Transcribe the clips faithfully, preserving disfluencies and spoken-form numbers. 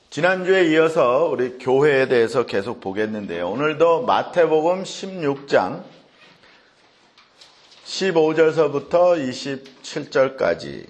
지난주에 이어서 우리 교회에 대해서 계속 보겠는데요. 오늘도 마태복음 십육 장 십오 절서부터 이십칠 절까지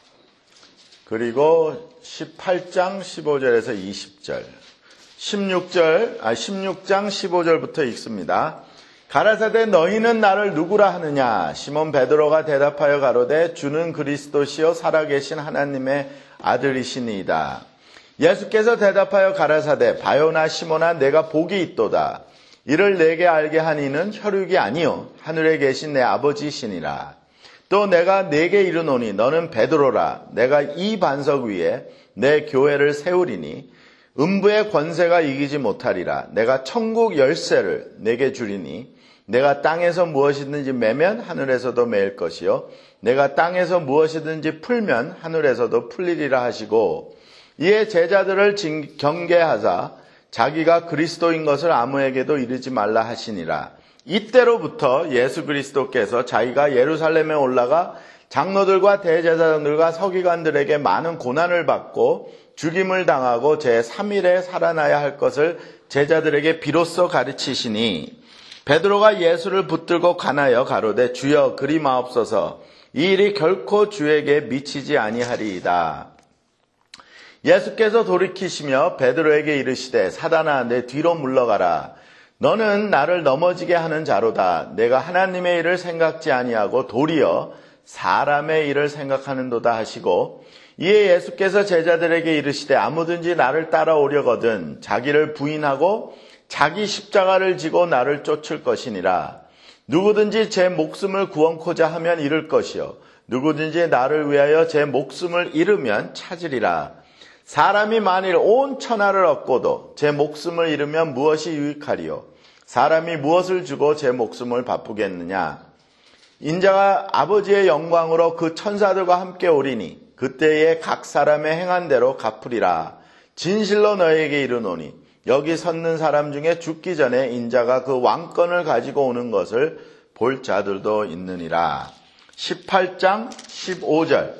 그리고 십팔 장 십오 절에서 이십 절 십육 절, 아, 십육 장 십오 절부터 읽습니다. 가라사대 너희는 나를 누구라 하느냐? 시몬 베드로가 대답하여 가로되 주는 그리스도시요 살아계신 하나님의 아들이시니이다. 예수께서 대답하여 가라사대 바요나 시몬아 내가 복이 있도다. 이를 내게 알게 하니는 혈육이 아니요 하늘에 계신 내 아버지시니라. 또 내가 내게 이르노니 너는 베드로라. 내가 이 반석 위에 내 교회를 세우리니 음부의 권세가 이기지 못하리라. 내가 천국 열쇠를 내게 주리니 내가 땅에서 무엇이든지 매면 하늘에서도 매일 것이요 내가 땅에서 무엇이든지 풀면 하늘에서도 풀리리라 하시고 이에 제자들을 경계하사 자기가 그리스도인 것을 아무에게도 이르지 말라 하시니라. 이때로부터 예수 그리스도께서 자기가 예루살렘에 올라가 장로들과 대제사장들과 서기관들에게 많은 고난을 받고 죽임을 당하고 제삼 일에 살아나야 할 것을 제자들에게 비로소 가르치시니 베드로가 예수를 붙들고 가나여 가로되 주여 그리 마옵소서 이 일이 결코 주에게 미치지 아니하리이다. 예수께서 돌이키시며 베드로에게 이르시되 사단아 내 뒤로 물러가라. 너는 나를 넘어지게 하는 자로다. 내가 하나님의 일을 생각지 아니하고 도리어 사람의 일을 생각하는도다 하시고 이에 예수께서 제자들에게 이르시되 아무든지 나를 따라오려거든 자기를 부인하고 자기 십자가를 지고 나를 쫓을 것이니라. 누구든지 제 목숨을 구원코자 하면 잃을 것이요 누구든지 나를 위하여 제 목숨을 잃으면 찾으리라. 사람이 만일 온 천하를 얻고도 제 목숨을 잃으면 무엇이 유익하리요? 사람이 무엇을 주고 제 목숨을 바꾸겠느냐? 인자가 아버지의 영광으로 그 천사들과 함께 오리니 그때에 각 사람의 행한 대로 갚으리라. 진실로 너희에게 이르노니 여기 섰는 사람 중에 죽기 전에 인자가 그 왕권을 가지고 오는 것을 볼 자들도 있느니라. 십팔 장 십오 절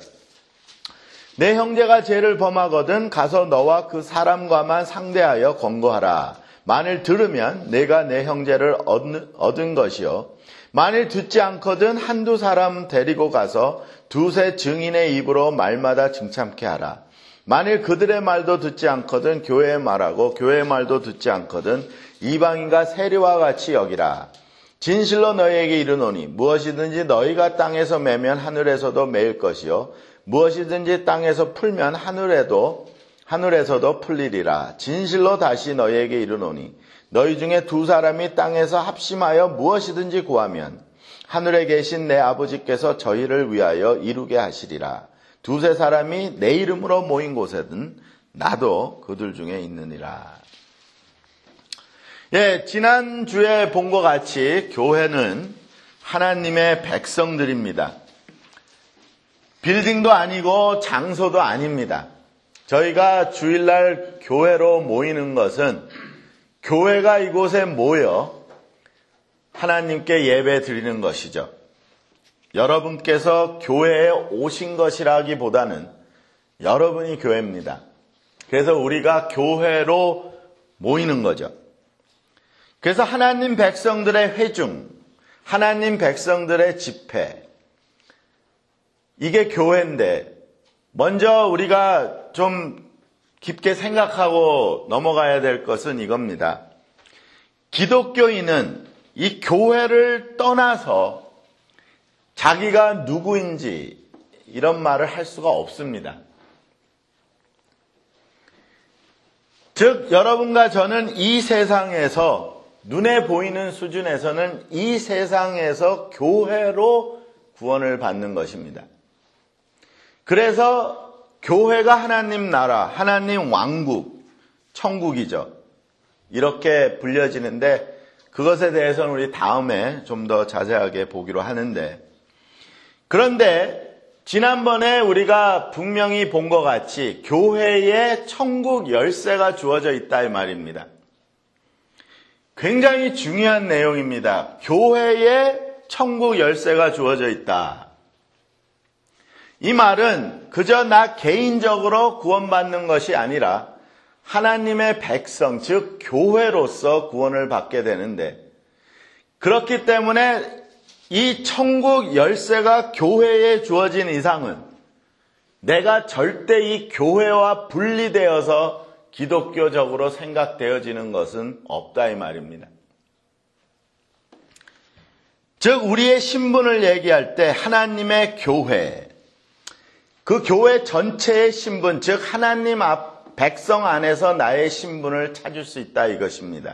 내 형제가 죄를 범하거든 가서 너와 그 사람과만 상대하여 권고하라. 만일 들으면 내가 내 형제를 얻은 것이요 만일 듣지 않거든 한두 사람 데리고 가서 두세 증인의 입으로 말마다 증참케 하라. 만일 그들의 말도 듣지 않거든 교회의 말하고 교회의 말도 듣지 않거든 이방인과 세리와 같이 여기라. 진실로 너희에게 이르노니 무엇이든지 너희가 땅에서 매면 하늘에서도 매일 것이요 무엇이든지 땅에서 풀면 하늘에도 하늘에서도 풀리리라. 진실로 다시 너희에게 이르노니 너희 중에 두 사람이 땅에서 합심하여 무엇이든지 구하면 하늘에 계신 내 아버지께서 저희를 위하여 이루게 하시리라. 두세 사람이 내 이름으로 모인 곳에든 나도 그들 중에 있느니라. 예, 지난주에 본 것 같이 교회는 하나님의 백성들입니다. 빌딩도 아니고 장소도 아닙니다. 저희가 주일날 교회로 모이는 것은 교회가 이곳에 모여 하나님께 예배 드리는 것이죠. 여러분께서 교회에 오신 것이라기보다는 여러분이 교회입니다. 그래서 우리가 교회로 모이는 거죠. 그래서 하나님 백성들의 회중, 하나님 백성들의 집회, 이게 교회인데 먼저 우리가 좀 깊게 생각하고 넘어가야 될 것은 이겁니다. 기독교인은 이 교회를 떠나서 자기가 누구인지 이런 말을 할 수가 없습니다. 즉 여러분과 저는 이 세상에서 눈에 보이는 수준에서는 이 세상에서 교회로 구원을 받는 것입니다. 그래서 교회가 하나님 나라, 하나님 왕국, 천국이죠. 이렇게 불려지는데 그것에 대해서는 우리 다음에 좀 더 자세하게 보기로 하는데 그런데 지난번에 우리가 분명히 본 것 같이 교회에 천국 열쇠가 주어져 있다 이 말입니다. 굉장히 중요한 내용입니다. 교회에 천국 열쇠가 주어져 있다. 이 말은 그저 나 개인적으로 구원받는 것이 아니라 하나님의 백성, 즉 교회로서 구원을 받게 되는데, 그렇기 때문에 이 천국 열쇠가 교회에 주어진 이상은 내가 절대 이 교회와 분리되어서 기독교적으로 생각되어지는 것은 없다 이 말입니다. 즉 우리의 신분을 얘기할 때 하나님의 교회, 그 교회 전체의 신분, 즉 하나님 앞 백성 안에서 나의 신분을 찾을 수 있다 이것입니다.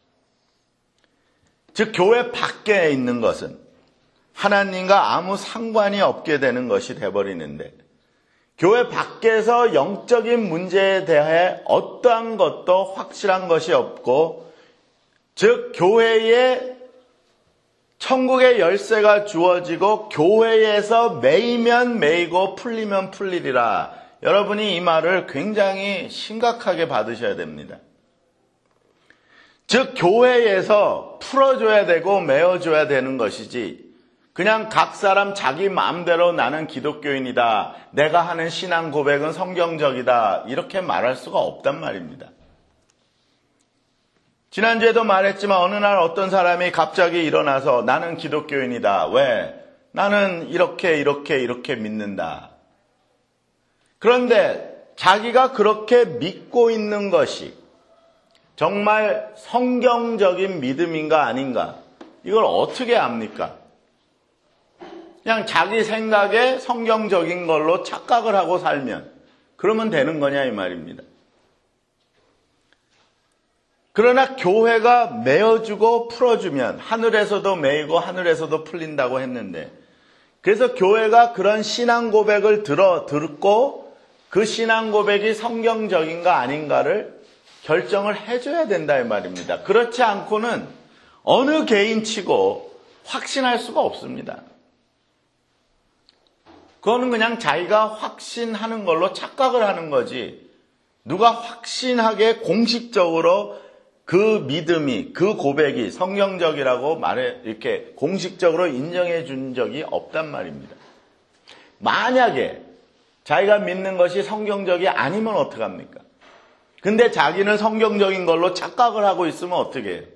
즉 교회 밖에 있는 것은 하나님과 아무 상관이 없게 되는 것이 돼버리는데, 교회 밖에서 영적인 문제에 대해 어떠한 것도 확실한 것이 없고, 즉 교회에 천국의 열쇠가 주어지고 교회에서 매이면 매이고 풀리면 풀리리라. 여러분이 이 말을 굉장히 심각하게 받으셔야 됩니다. 즉 교회에서 풀어줘야 되고 메어줘야 되는 것이지, 그냥 각 사람 자기 마음대로 나는 기독교인이다, 내가 하는 신앙 고백은 성경적이다, 이렇게 말할 수가 없단 말입니다. 지난주에도 말했지만 어느 날 어떤 사람이 갑자기 일어나서 나는 기독교인이다. 왜? 나는 이렇게 이렇게 이렇게 믿는다. 그런데 자기가 그렇게 믿고 있는 것이 정말 성경적인 믿음인가 아닌가, 이걸 어떻게 압니까? 그냥 자기 생각에 성경적인 걸로 착각을 하고 살면 그러면 되는 거냐 이 말입니다. 그러나 교회가 메어주고 풀어주면 하늘에서도 메이고 하늘에서도 풀린다고 했는데, 그래서 교회가 그런 신앙 고백을 들어 듣고 그 신앙 고백이 성경적인가 아닌가를 결정을 해줘야 된다 이 말입니다. 그렇지 않고는 어느 개인치고 확신할 수가 없습니다. 그거는 그냥 자기가 확신하는 걸로 착각을 하는 거지, 누가 확신하게 공식적으로 그 믿음이, 그 고백이 성경적이라고 말해, 이렇게 공식적으로 인정해 준 적이 없단 말입니다. 만약에 자기가 믿는 것이 성경적이 아니면 어떡합니까? 근데 자기는 성경적인 걸로 착각을 하고 있으면 어떻게 해요?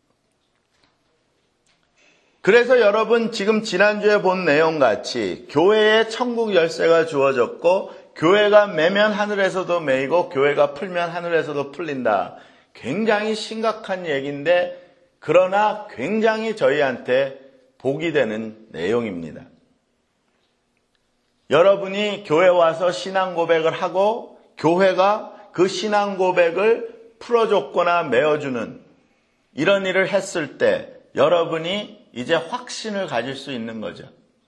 그래서 여러분 지금 지난주에 본 내용 같이 교회에 천국 열쇠가 주어졌고, 교회가 매면 하늘에서도 매이고 교회가 풀면 하늘에서도 풀린다. 굉장히 심각한 얘기인데, 그러나 굉장히 저희한테 복이 되는 내용입니다. 여러분이 교회 와서 신앙 고백을 하고 교회가 그 신앙 고백을 풀어줬거나 메어주는 이런 일을 했을 때 여러분이 이제 확신을 가질 수 있는 거죠.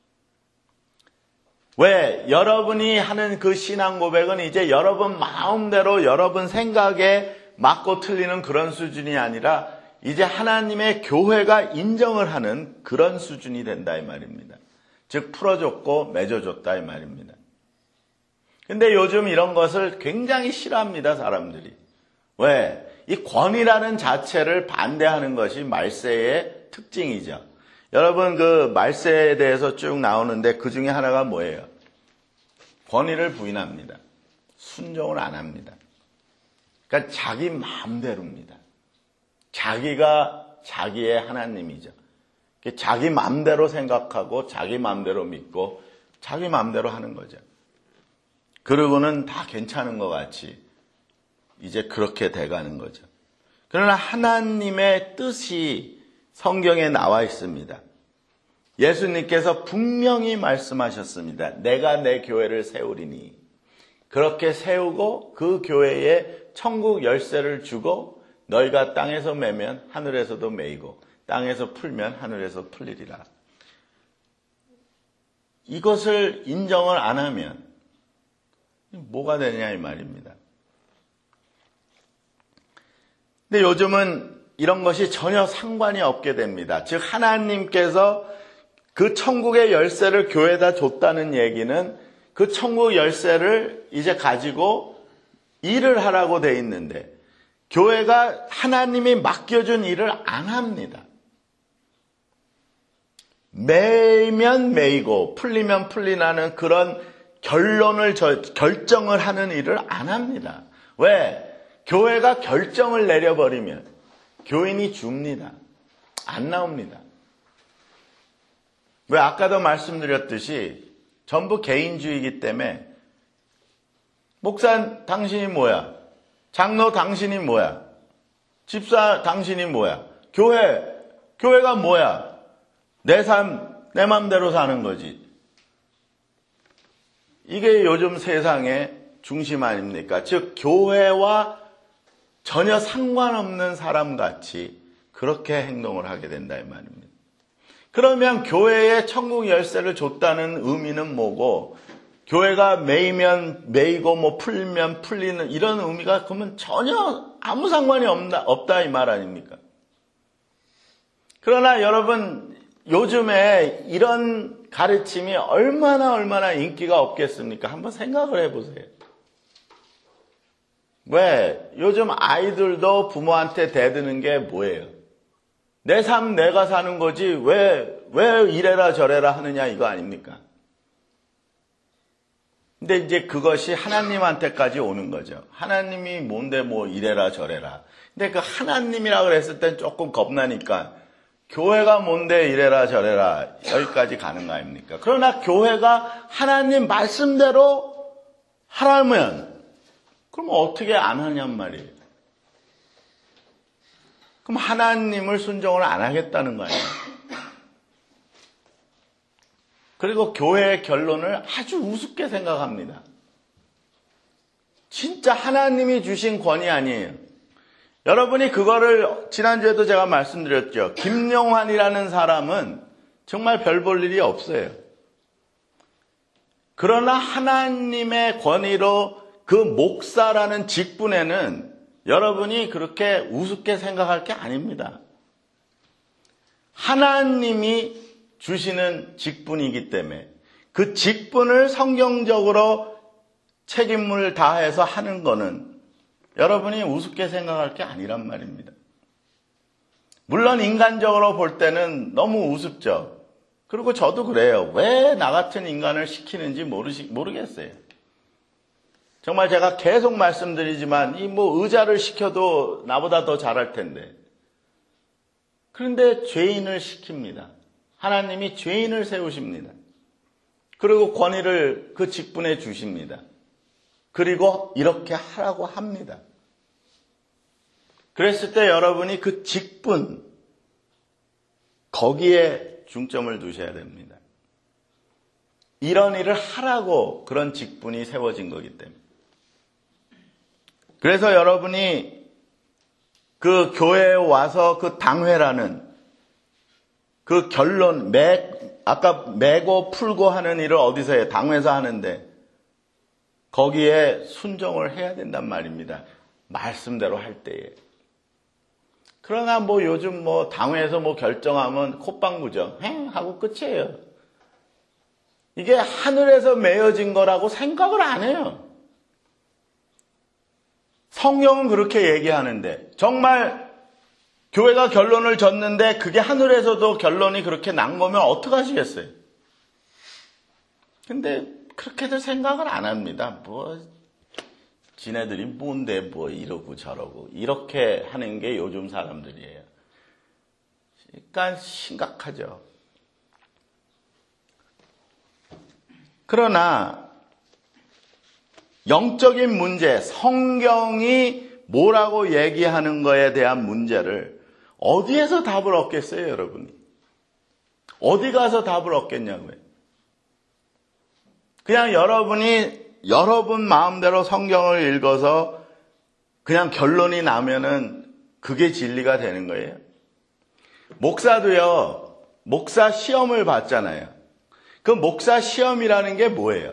왜? 여러분이 하는 그 신앙 고백은 이제 여러분 마음대로 여러분 생각에 맞고 틀리는 그런 수준이 아니라 이제 하나님의 교회가 인정을 하는 그런 수준이 된다 이 말입니다. 즉 풀어줬고 맺어줬다 이 말입니다. 근데 요즘 이런 것을 굉장히 싫어합니다, 사람들이. 왜? 이 권위라는 자체를 반대하는 것이 말세의 특징이죠. 여러분 그 말세에 대해서 쭉 나오는데 그 중에 하나가 뭐예요? 권위를 부인합니다. 순종을 안 합니다. 그러니까 자기 마음대로입니다. 자기가 자기의 하나님이죠. 자기 마음대로 생각하고 자기 마음대로 믿고 자기 마음대로 하는 거죠. 그러고는 다 괜찮은 것 같이 이제 그렇게 돼가는 거죠. 그러나 하나님의 뜻이 성경에 나와 있습니다. 예수님께서 분명히 말씀하셨습니다. 내가 내 교회를 세우리니. 그렇게 세우고 그 교회에 천국 열쇠를 주고 너희가 땅에서 매면 하늘에서도 매이고 땅에서 풀면 하늘에서 풀리리라. 이것을 인정을 안 하면 뭐가 되냐 이 말입니다. 근데 요즘은 이런 것이 전혀 상관이 없게 됩니다. 즉 하나님께서 그 천국의 열쇠를 교회에다 줬다는 얘기는 그 천국 열쇠를 이제 가지고 일을 하라고 돼 있는데, 교회가 하나님이 맡겨준 일을 안 합니다. 매이면 매이고 풀리면 풀리나는 그런 결론을 저, 결정을 하는 일을 안 합니다. 왜? 교회가 결정을 내려버리면 교인이 줍니다. 안 나옵니다. 왜 아까도 말씀드렸듯이 전부 개인주의이기 때문에 목사 당신이 뭐야? 장로 당신이 뭐야? 집사 당신이 뭐야? 교회, 교회가 뭐야? 내 삶, 내 맘대로 사는 거지. 이게 요즘 세상의 중심 아닙니까? 즉 교회와 전혀 상관없는 사람같이 그렇게 행동을 하게 된다 이 말입니다. 그러면 교회에 천국 열쇠를 줬다는 의미는 뭐고, 교회가 매이면 매이고 뭐 풀면 풀리는 이런 의미가 그러면 전혀 아무 상관이 없다, 없다 이 말 아닙니까? 그러나 여러분, 요즘에 이런 가르침이 얼마나 얼마나 인기가 없겠습니까? 한번 생각을 해보세요. 왜? 요즘 아이들도 부모한테 대드는 게 뭐예요? 내 삶 내가 사는 거지 왜, 왜 이래라 저래라 하느냐 이거 아닙니까? 근데 이제 그것이 하나님한테까지 오는 거죠. 하나님이 뭔데 뭐 이래라 저래라. 근데 그 하나님이라 그랬을 땐 조금 겁나니까 교회가 뭔데 이래라 저래라 여기까지 가는 거 아닙니까? 그러나 교회가 하나님 말씀대로 하라면 그럼 어떻게 안 하냔 말이에요. 그럼 하나님을 순종을 안 하겠다는 거 아니에요. 그리고 교회의 결론을 아주 우습게 생각합니다. 진짜 하나님이 주신 권위 아니에요. 여러분이 그거를 지난주에도 제가 말씀드렸죠. 김용환이라는 사람은 정말 별 볼 일이 없어요. 그러나 하나님의 권위로 그 목사라는 직분에는 여러분이 그렇게 우습게 생각할 게 아닙니다. 하나님이 주시는 직분이기 때문에 그 직분을 성경적으로 책임을 다해서 하는 거는 여러분이 우습게 생각할 게 아니란 말입니다. 물론 인간적으로 볼 때는 너무 우습죠. 그리고 저도 그래요. 왜 나 같은 인간을 시키는지 모르시, 모르겠어요. 정말 제가 계속 말씀드리지만 이 뭐 의자를 시켜도 나보다 더 잘할 텐데. 그런데 죄인을 시킵니다. 하나님이 죄인을 세우십니다. 그리고 권위를 그 직분에 주십니다. 그리고 이렇게 하라고 합니다. 그랬을 때 여러분이 그 직분, 거기에 중점을 두셔야 됩니다. 이런 일을 하라고 그런 직분이 세워진 거기 때문에. 그래서 여러분이 그 교회에 와서 그 당회라는 그 결론, 매, 아까 매고 풀고 하는 일을 어디서 해요? 당회에서 하는데 거기에 순종을 해야 된단 말입니다. 말씀대로 할 때에. 그러나 뭐 요즘 뭐 당회에서 뭐 결정하면 콧방구죠. 행 하고 끝이에요. 이게 하늘에서 매어진 거라고 생각을 안 해요. 성경은 그렇게 얘기하는데 정말 교회가 결론을 졌는데 그게 하늘에서도 결론이 그렇게 난 거면 어떡하시겠어요? 근데 그렇게들 생각을 안 합니다. 뭐 지네들이 뭔데 뭐 이러고 저러고 이렇게 하는 게 요즘 사람들이에요. 그러니까 심각하죠. 그러나 영적인 문제, 성경이 뭐라고 얘기하는 거에 대한 문제를 어디에서 답을 얻겠어요, 여러분이? 어디 가서 답을 얻겠냐고요. 그냥 여러분이 여러분 마음대로 성경을 읽어서 그냥 결론이 나면은 그게 진리가 되는 거예요. 목사도요, 목사 시험을 봤잖아요. 그 목사 시험이라는 게 뭐예요?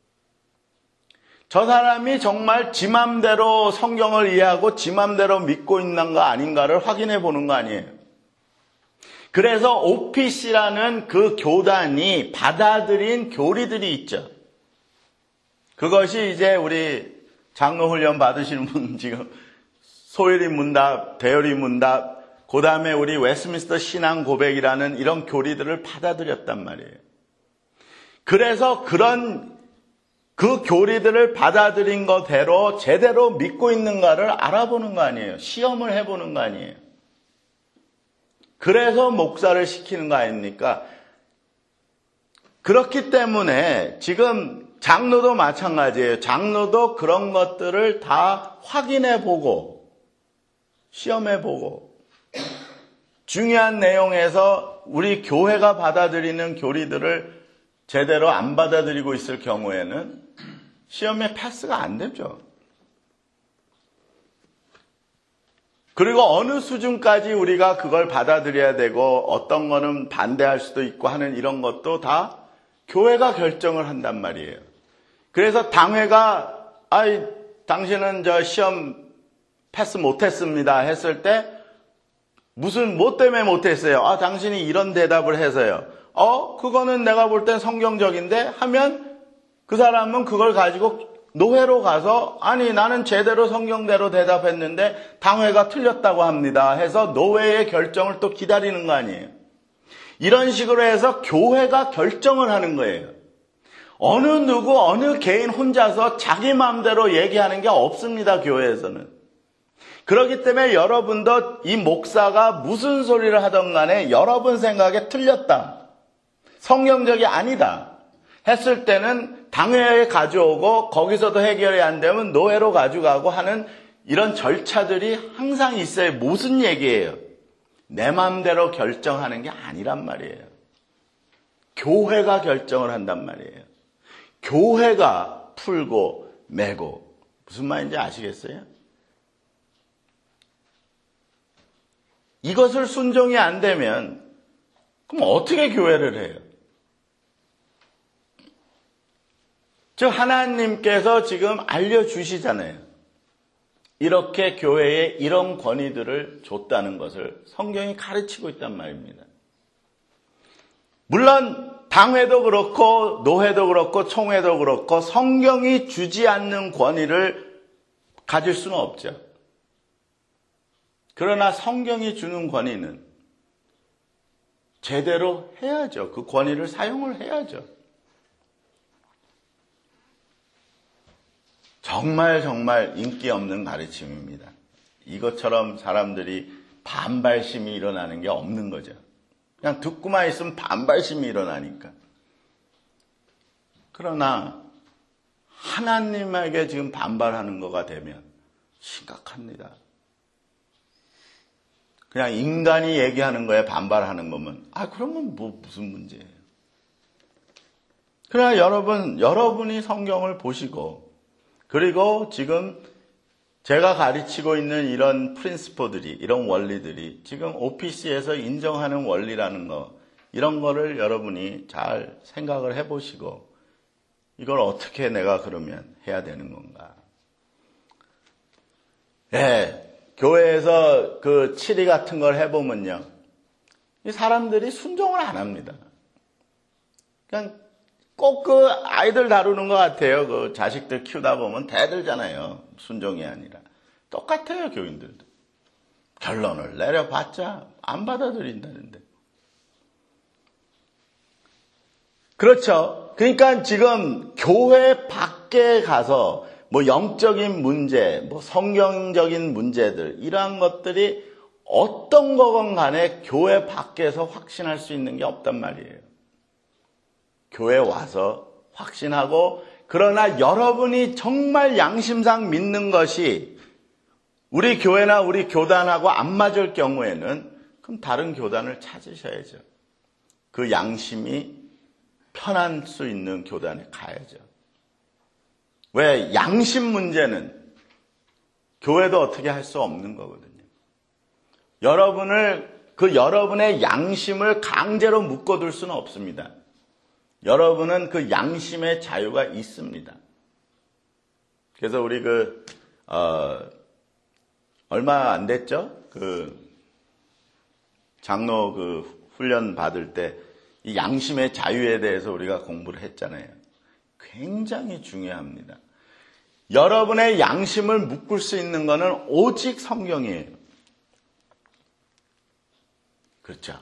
저 사람이 정말 지 맘대로 성경을 이해하고 지 맘대로 믿고 있는가 아닌가를 확인해 보는 거 아니에요. 그래서 오피씨라는 그 교단이 받아들인 교리들이 있죠. 그것이 이제 우리 장로 훈련 받으시는 분 지금 소율이 문답, 대열이 문답, 그 다음에 우리 웨스트민스터 신앙 고백이라는 이런 교리들을 받아들였단 말이에요. 그래서 그런 그 교리들을 받아들인 거대로 제대로 믿고 있는가를 알아보는 거 아니에요. 시험을 해보는 거 아니에요. 그래서 목사를 시키는 거 아닙니까? 그렇기 때문에 지금 장로도 마찬가지예요. 장로도 그런 것들을 다 확인해보고 시험해보고 중요한 내용에서 우리 교회가 받아들이는 교리들을 제대로 안 받아들이고 있을 경우에는 시험에 패스가 안 되죠. 그리고 어느 수준까지 우리가 그걸 받아들여야 되고 어떤 거는 반대할 수도 있고 하는 이런 것도 다 교회가 결정을 한단 말이에요. 그래서 당회가 아이 당신은 저 시험 패스 못했습니다 했을 때 무슨 뭐 때문에 못했어요? 아 당신이 이런 대답을 해서요. 어 그거는 내가 볼 땐 성경적인데 하면 그 사람은 그걸 가지고 노회로 가서 아니 나는 제대로 성경대로 대답했는데 당회가 틀렸다고 합니다 해서 노회의 결정을 또 기다리는 거 아니에요. 이런 식으로 해서 교회가 결정을 하는 거예요. 어느 누구 어느 개인 혼자서 자기 마음대로 얘기하는 게 없습니다. 교회에서는. 그렇기 때문에 여러분도 이 목사가 무슨 소리를 하던 간에 여러분 생각에 틀렸다, 성경적이 아니다 했을 때는 당회에 가져오고 거기서도 해결이 안 되면 노회로 가져가고 하는 이런 절차들이 항상 있어요. 무슨 얘기예요? 내 마음대로 결정하는 게 아니란 말이에요. 교회가 결정을 한단 말이에요. 교회가 풀고 매고. 무슨 말인지 아시겠어요? 이것을 순종이 안 되면 그럼 어떻게 교회를 해요? 즉 하나님께서 지금 알려주시잖아요. 이렇게 교회에 이런 권위들을 줬다는 것을 성경이 가르치고 있단 말입니다. 물론 당회도 그렇고 노회도 그렇고 총회도 그렇고 성경이 주지 않는 권위를 가질 수는 없죠. 그러나 성경이 주는 권위는 제대로 해야죠. 그 권위를 사용을 해야죠. 정말 정말 인기 없는 가르침입니다. 이것처럼 사람들이 반발심이 일어나는 게 없는 거죠. 그냥 듣고만 있으면 반발심이 일어나니까. 그러나 하나님에게 지금 반발하는 거가 되면 심각합니다. 그냥 인간이 얘기하는 거에 반발하는 거면 아 그러면 뭐 무슨 문제예요. 그러나 여러분, 여러분이 성경을 보시고 그리고 지금 제가 가르치고 있는 이런 프린시퍼들이, 이런 원리들이 지금 오피스에서 인정하는 원리라는 거, 이런 거를 여러분이 잘 생각을 해보시고 이걸 어떻게 내가 그러면 해야 되는 건가. 네, 교회에서 그 치리 같은 걸 해보면요, 이 사람들이 순종을 안 합니다. 그냥 꼭 그 아이들 다루는 것 같아요. 그 자식들 키우다 보면 대들잖아요. 순종이 아니라. 똑같아요, 교인들도. 결론을 내려봤자 안 받아들인다는데. 그렇죠. 그러니까 지금 교회 밖에 가서 뭐 영적인 문제, 뭐 성경적인 문제들, 이러한 것들이 어떤 거건 간에 교회 밖에서 확신할 수 있는 게 없단 말이에요. 교회 와서 확신하고, 그러나 여러분이 정말 양심상 믿는 것이 우리 교회나 우리 교단하고 안 맞을 경우에는 그럼 다른 교단을 찾으셔야죠. 그 양심이 편할 수 있는 교단에 가야죠. 왜? 양심 문제는 교회도 어떻게 할 수 없는 거거든요. 여러분을, 그 여러분의 양심을 강제로 묶어둘 수는 없습니다. 여러분은 그 양심의 자유가 있습니다. 그래서 우리 그, 어, 얼마 안 됐죠? 그, 장로 그 훈련 받을 때 이 양심의 자유에 대해서 우리가 공부를 했잖아요. 굉장히 중요합니다. 여러분의 양심을 묶을 수 있는 것은 오직 성경이에요. 그렇죠?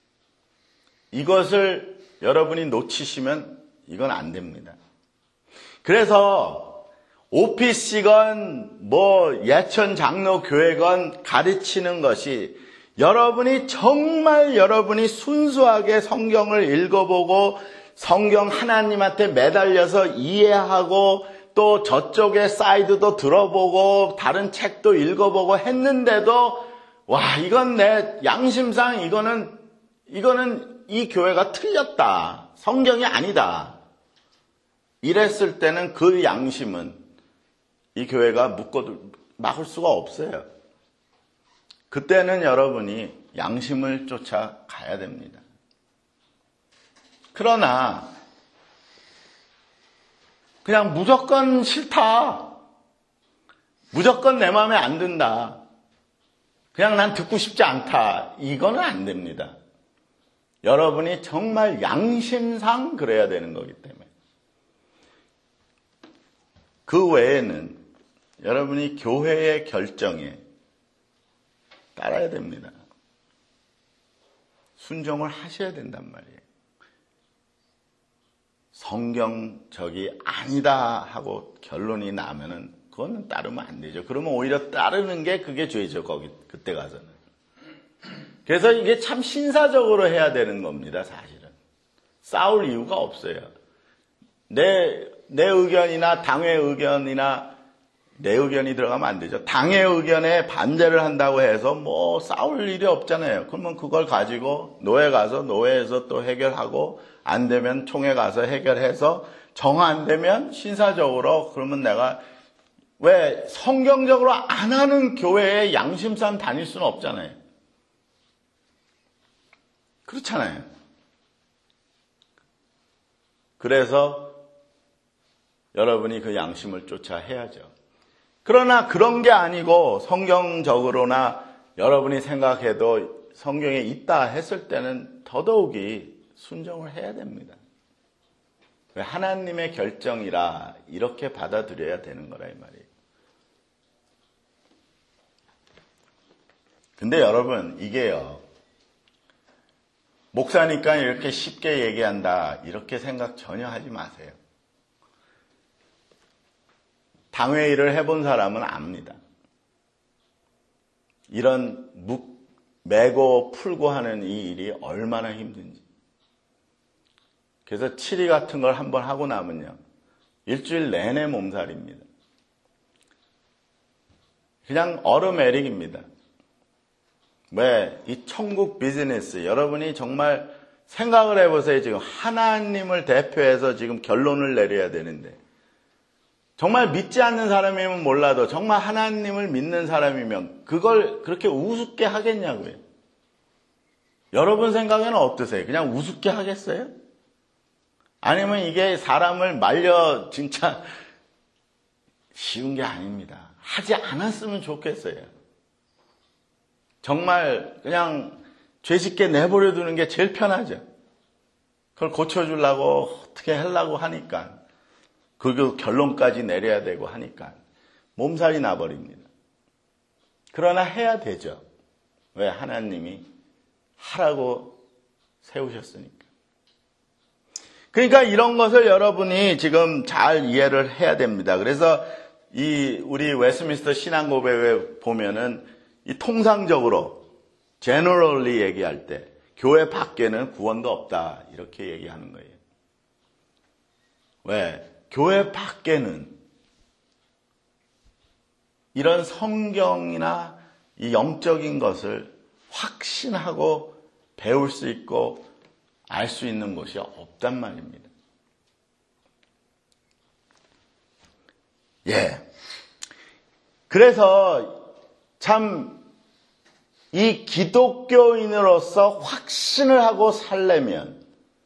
이것을 여러분이 놓치시면 이건 안 됩니다. 그래서 오피씨건 뭐 예천 장로교회건 가르치는 것이 여러분이 정말 여러분이 순수하게 성경을 읽어보고 성경 하나님한테 매달려서 이해하고 또 저쪽의 사이드도 들어보고 다른 책도 읽어보고 했는데도 와, 이건 내 양심상 이거는 이거는 이 교회가 틀렸다. 성경이 아니다. 이랬을 때는 그 양심은 이 교회가 묶어둘, 막을 수가 없어요. 그때는 여러분이 양심을 쫓아가야 됩니다. 그러나 그냥 무조건 싫다. 무조건 내 마음에 안 든다. 그냥 난 듣고 싶지 않다. 이거는 안 됩니다. 여러분이 정말 양심상 그래야 되는 거기 때문에. 그 외에는 여러분이 교회의 결정에 따라야 됩니다. 순종을 하셔야 된단 말이에요. 성경적이 아니다 하고 결론이 나면은 그거는 따르면 안 되죠. 그러면 오히려 따르는 게 그게 죄죠. 거기 그때 가서는. 그래서 이게 참 신사적으로 해야 되는 겁니다. 사실은 싸울 이유가 없어요. 내, 내 의견이나 당의 의견이나 내 의견이 들어가면 안 되죠. 당의 의견에 반대를 한다고 해서 뭐 싸울 일이 없잖아요. 그러면 그걸 가지고 노회 가서 노회에서 또 해결하고 안 되면 총회 가서 해결해서 정 안 되면 신사적으로 그러면 내가 왜 성경적으로 안 하는 교회에 양심상 다닐 수는 없잖아요. 그렇잖아요. 그래서 여러분이 그 양심을 쫓아 해야죠. 그러나 그런 게 아니고 성경적으로나 여러분이 생각해도 성경에 있다 했을 때는 더더욱이 순종을 해야 됩니다. 하나님의 결정이라 이렇게 받아들여야 되는 거라 이 말이에요. 근데 여러분 이게요. 목사니까 이렇게 쉽게 얘기한다 이렇게 생각 전혀 하지 마세요. 당회 일을 해본 사람은 압니다. 이런 묵, 매고 풀고 하는 이 일이 얼마나 힘든지. 그래서 칠이 같은 걸 한번 하고 나면요. 일주일 내내 몸살입니다. 그냥 얼음에릭입니다. 왜? 이 천국 비즈니스, 여러분이 정말 생각을 해보세요. 지금 하나님을 대표해서 지금 결론을 내려야 되는데 정말 믿지 않는 사람이면 몰라도 정말 하나님을 믿는 사람이면 그걸 그렇게 우습게 하겠냐고요. 여러분 생각에는 어떠세요? 그냥 우습게 하겠어요? 아니면 이게 사람을 말려 진짜 쉬운 게 아닙니다. 하지 않았으면 좋겠어요. 정말 그냥 죄짓게 내버려 두는 게 제일 편하죠. 그걸 고쳐주려고 어떻게 하려고 하니까 그 결론까지 내려야 되고 하니까 몸살이 나버립니다. 그러나 해야 되죠. 왜? 하나님이 하라고 세우셨으니까. 그러니까 이런 것을 여러분이 지금 잘 이해를 해야 됩니다. 그래서 이 우리 웨스트민스터 신앙고백에 보면은 이 통상적으로 generally 얘기할 때 교회 밖에는 구원도 없다 이렇게 얘기하는 거예요. 왜? 교회 밖에는 이런 성경이나 이 영적인 것을 확신하고 배울 수 있고 알 수 있는 곳이 없단 말입니다. 예. 그래서 참 이 기독교인으로서 확신을 하고 살려면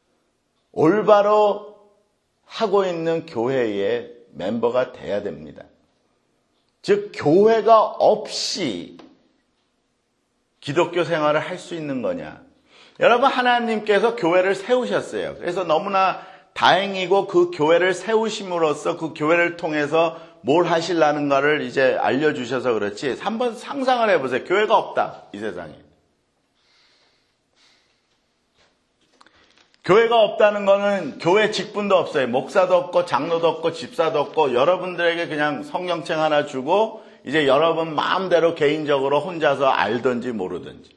올바로 하고 있는 교회의 멤버가 돼야 됩니다. 즉 교회가 없이 기독교 생활을 할 수 있는 거냐. 여러분 하나님께서 교회를 세우셨어요. 그래서 너무나 다행이고 그 교회를 세우심으로써 그 교회를 통해서 뭘 하시려는가를 이제 알려주셔서 그렇지 한번 상상을 해보세요. 교회가 없다 이 세상에. 교회가 없다는 거는 교회 직분도 없어요. 목사도 없고 장로도 없고 집사도 없고 여러분들에게 그냥 성경책 하나 주고 이제 여러분 마음대로 개인적으로 혼자서 알든지 모르든지.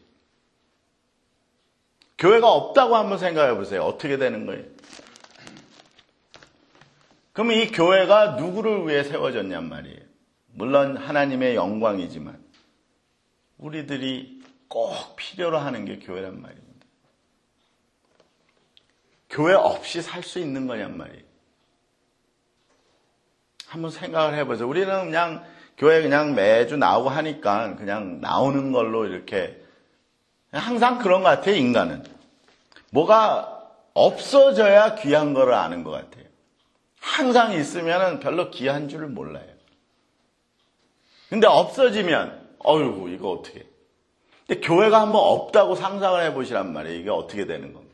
교회가 없다고 한번 생각해 보세요. 어떻게 되는 거예요? 그럼 이 교회가 누구를 위해 세워졌냔 말이에요. 물론 하나님의 영광이지만 우리들이 꼭 필요로 하는 게 교회란 말입니다. 교회 없이 살 수 있는 거냔 말이에요. 한번 생각을 해보세요. 우리는 그냥 교회 그냥 매주 나오고 하니까 그냥 나오는 걸로 이렇게 항상 그런 것 같아요. 인간은 뭐가 없어져야 귀한 거를 아는 것 같아요. 항상 있으면 별로 귀한 줄을 몰라요. 근데 없어지면 어휴 이거 어떻게. 근데 교회가 한번 없다고 상상을 해보시란 말이에요. 이게 어떻게 되는 겁니까?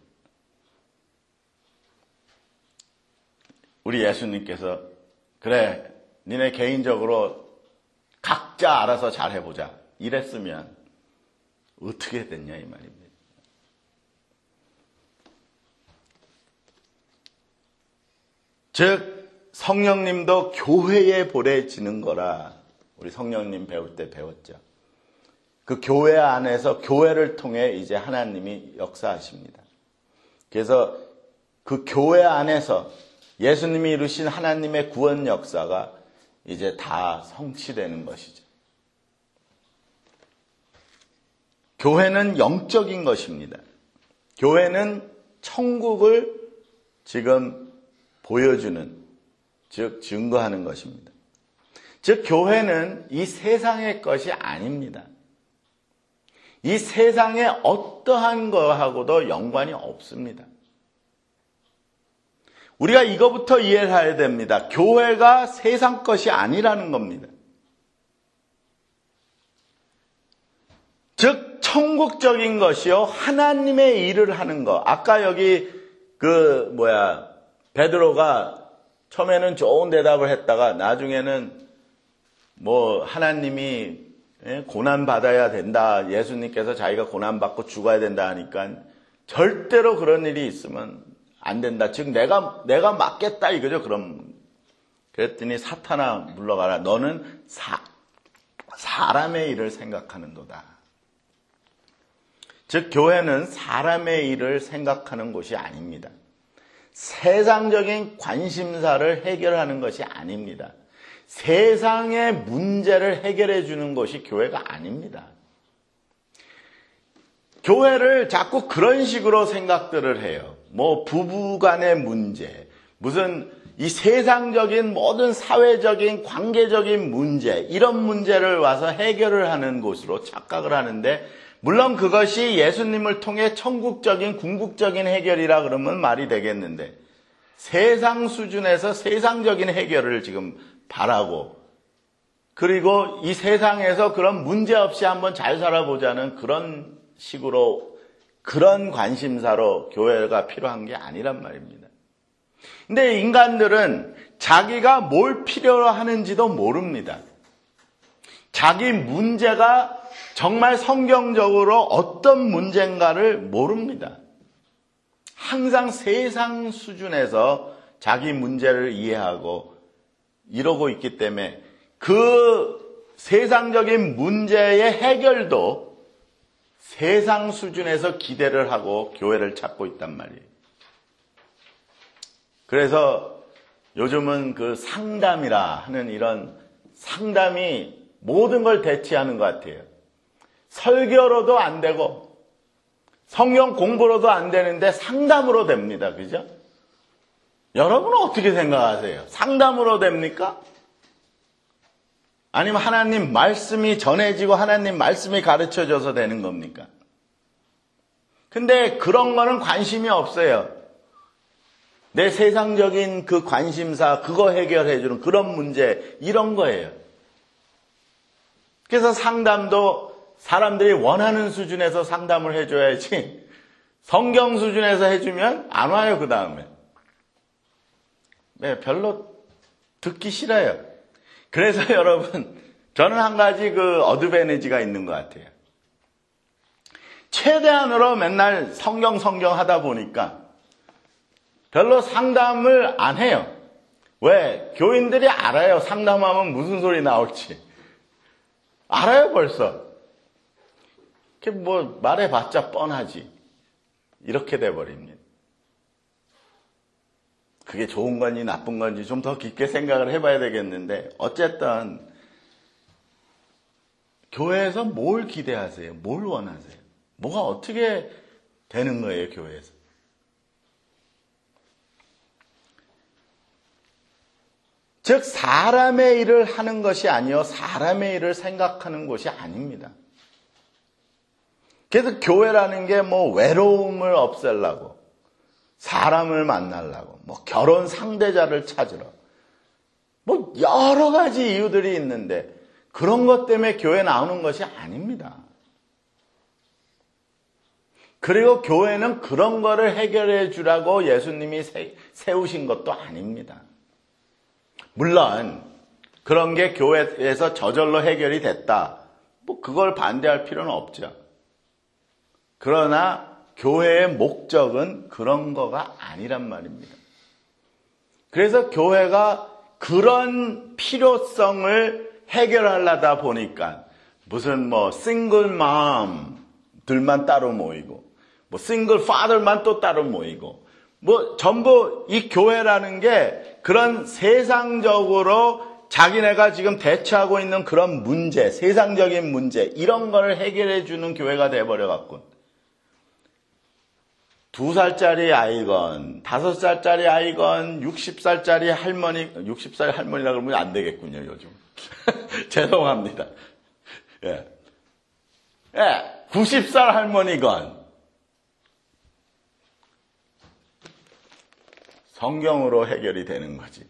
우리 예수님께서 그래 니네 개인적으로 각자 알아서 잘 해보자 이랬으면 어떻게 됐냐 이 말입니다. 즉 성령님도 교회에 보내지는 거라 우리 성령님 배울 때 배웠죠. 그 교회 안에서 교회를 통해 이제 하나님이 역사하십니다. 그래서 그 교회 안에서 예수님이 이루신 하나님의 구원 역사가 이제 다 성취되는 것이죠. 교회는 영적인 것입니다. 교회는 천국을 지금 보여주는, 즉 증거하는 것입니다. 즉 교회는 이 세상의 것이 아닙니다. 이 세상의 어떠한 거하고도 연관이 없습니다. 우리가 이거부터 이해를 해야 됩니다. 교회가 세상 것이 아니라는 겁니다. 즉 천국적인 것이요 하나님의 일을 하는 거. 아까 여기 그 뭐야 베드로가 처음에는 좋은 대답을 했다가 나중에는 뭐 하나님이 고난 받아야 된다. 예수님께서 자기가 고난 받고 죽어야 된다 하니까 절대로 그런 일이 있으면 안 된다. 즉 내가 내가 맞겠다 이거죠. 그럼 그랬더니 사탄아 물러가라. 너는 사, 사람의 일을 생각하는도다. 즉 교회는 사람의 일을 생각하는 곳이 아닙니다. 세상적인 관심사를 해결하는 것이 아닙니다. 세상의 문제를 해결해 주는 것이 교회가 아닙니다. 교회를 자꾸 그런 식으로 생각들을 해요. 뭐 부부간의 문제, 무슨 이 세상적인 모든 사회적인 관계적인 문제, 이런 문제를 와서 해결을 하는 곳으로 착각을 하는데, 물론 그것이 예수님을 통해 천국적인 궁극적인 해결이라 그러면 말이 되겠는데, 세상 수준에서 세상적인 해결을 지금 바라고, 그리고 이 세상에서 그런 문제 없이 한번 잘 살아보자는 그런 식으로, 그런 관심사로 교회가 필요한 게 아니란 말입니다. 근데 인간들은 자기가 뭘 필요로 하는지도 모릅니다. 자기 문제가 정말 성경적으로 어떤 문제인가를 모릅니다. 항상 세상 수준에서 자기 문제를 이해하고 이러고 있기 때문에 그 세상적인 문제의 해결도 세상 수준에서 기대를 하고 교회를 찾고 있단 말이에요. 그래서 요즘은 그 상담이라 하는 이런 상담이 모든 걸 대체하는 것 같아요. 설교로도 안 되고 성경 공부로도 안 되는데 상담으로 됩니다. 그죠? 여러분은 어떻게 생각하세요? 상담으로 됩니까? 아니면 하나님 말씀이 전해지고 하나님 말씀이 가르쳐줘서 되는 겁니까? 근데 그런 거는 관심이 없어요. 내 세상적인 그 관심사, 그거 해결해주는 그런 문제, 이런 거예요. 그래서 상담도 사람들이 원하는 수준에서 상담을 해줘야지 성경 수준에서 해주면 안 와요, 그 다음에. 네, 별로 듣기 싫어요. 그래서 여러분, 저는 한 가지 그 어드밴티지가 있는 것 같아요. 최대한으로 맨날 성경 성경 하다 보니까 별로 상담을 안 해요. 왜? 교인들이 알아요. 상담하면 무슨 소리 나올지. 알아요, 벌써. 이렇게 뭐 말해봤자 뻔하지. 이렇게 돼버립니다. 그게 좋은 건지 나쁜 건지 좀 더 깊게 생각을 해봐야 되겠는데, 어쨌든 교회에서 뭘 기대하세요? 뭘 원하세요? 뭐가 어떻게 되는 거예요, 교회에서? 즉 사람의 일을 하는 것이 아니요 사람의 일을 생각하는 곳이 아닙니다. 그래서 교회라는 게 뭐 외로움을 없애려고, 사람을 만나려고, 뭐 결혼 상대자를 찾으러, 뭐 여러 가지 이유들이 있는데 그런 것 때문에 교회 나오는 것이 아닙니다. 그리고 교회는 그런 거를 해결해 주라고 예수님이 세우신 것도 아닙니다. 물론 그런 게 교회에서 저절로 해결이 됐다, 뭐 그걸 반대할 필요는 없죠. 그러나 교회의 목적은 그런 거가 아니란 말입니다. 그래서 교회가 그런 필요성을 해결하려다 보니까 무슨 뭐 싱글 맘들만 따로 모이고, 뭐 싱글 파더만 또 따로 모이고, 뭐 전부 이 교회라는 게 그런 세상적으로 자기네가 지금 대처하고 있는 그런 문제, 세상적인 문제, 이런 거를 해결해 주는 교회가 돼버려갖고, 두 살짜리 아이건, 다섯 살짜리 아이건, 육십 살짜리 할머니, 육십 살 할머니라 그러면 안 되겠군요, 요즘. 죄송합니다. 예. 예, 구십 살 할머니건, 성경으로 해결이 되는 거지.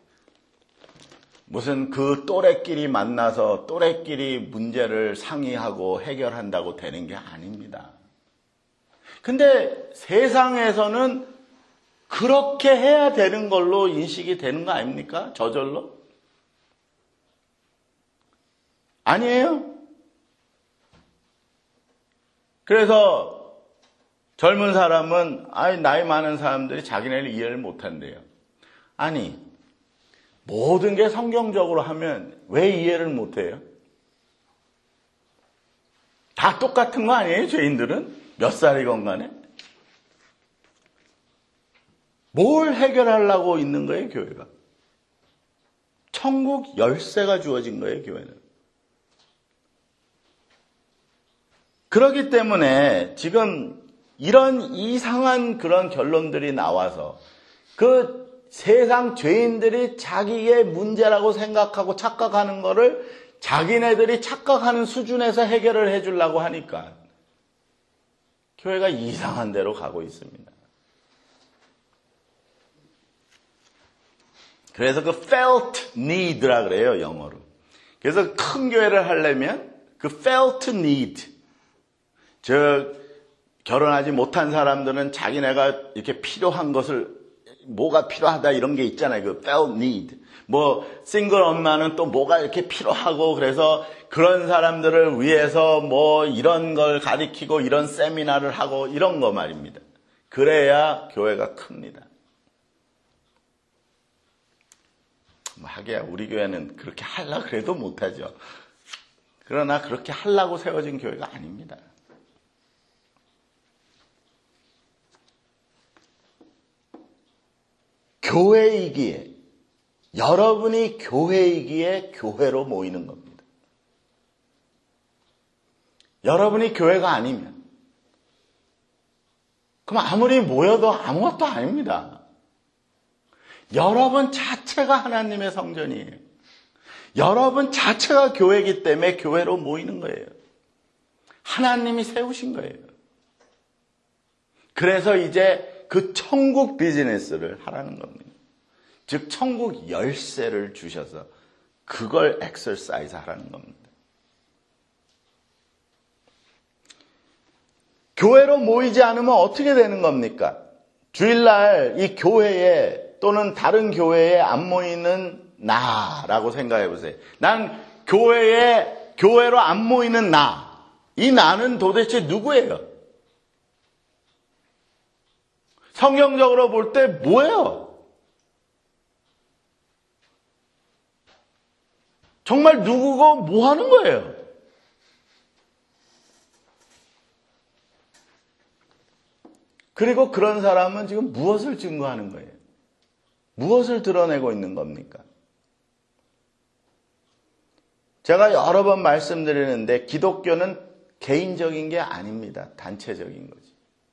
무슨 그 또래끼리 만나서 또래끼리 문제를 상의하고 해결한다고 되는 게 아닙니다. 근데 세상에서는 그렇게 해야 되는 걸로 인식이 되는 거 아닙니까? 저절로? 아니에요? 그래서 젊은 사람은, 아니, 나이 많은 사람들이 자기네를 이해를 못한대요. 아니, 모든 게 성경적으로 하면 왜 이해를 못해요? 다 똑같은 거 아니에요, 죄인들은? 몇 살이건 간에? 뭘 해결하려고 있는 거예요, 교회가? 천국 열쇠가 주어진 거예요, 교회는. 그렇기 때문에 지금 이런 이상한 그런 결론들이 나와서 그 세상 죄인들이 자기의 문제라고 생각하고 착각하는 거를 자기네들이 착각하는 수준에서 해결을 해주려고 하니까 교회가 이상한 데로 가고 있습니다. 그래서 그 felt need라 그래요, 영어로. 그래서 큰 교회를 하려면 그 felt need, 즉 결혼하지 못한 사람들은 자기네가 이렇게 필요한 것을, 뭐가 필요하다 이런 게 있잖아요. 그 felt need. 뭐 싱글 엄마는 또 뭐가 이렇게 필요하고, 그래서 그런 사람들을 위해서 뭐 이런 걸 가리키고 이런 세미나를 하고 이런 거 말입니다. 그래야 교회가 큽니다. 뭐 하기야 우리 교회는 그렇게 하려고 그래도 못하죠. 그러나 그렇게 하려고 세워진 교회가 아닙니다. 교회이기에, 여러분이 교회이기에 교회로 모이는 겁니다. 여러분이 교회가 아니면, 그럼 아무리 모여도 아무것도 아닙니다. 여러분 자체가 하나님의 성전이에요. 여러분 자체가 교회이기 때문에 교회로 모이는 거예요. 하나님이 세우신 거예요. 그래서 이제 그 천국 비즈니스를 하라는 겁니다. 즉 천국 열쇠를 주셔서 그걸 엑서사이즈 하라는 겁니다. 교회로 모이지 않으면 어떻게 되는 겁니까? 주일날 이 교회에 또는 다른 교회에 안 모이는 나라고 생각해 보세요. 난 교회에, 교회로 안 모이는 나. 이 나는 도대체 누구예요? 성경적으로 볼 때 뭐예요? 정말 누구고 뭐 하는 거예요? 그리고 그런 사람은 지금 무엇을 증거하는 거예요? 무엇을 드러내고 있는 겁니까? 제가 여러 번 말씀드리는데 기독교는 개인적인 게 아닙니다. 단체적인 거지.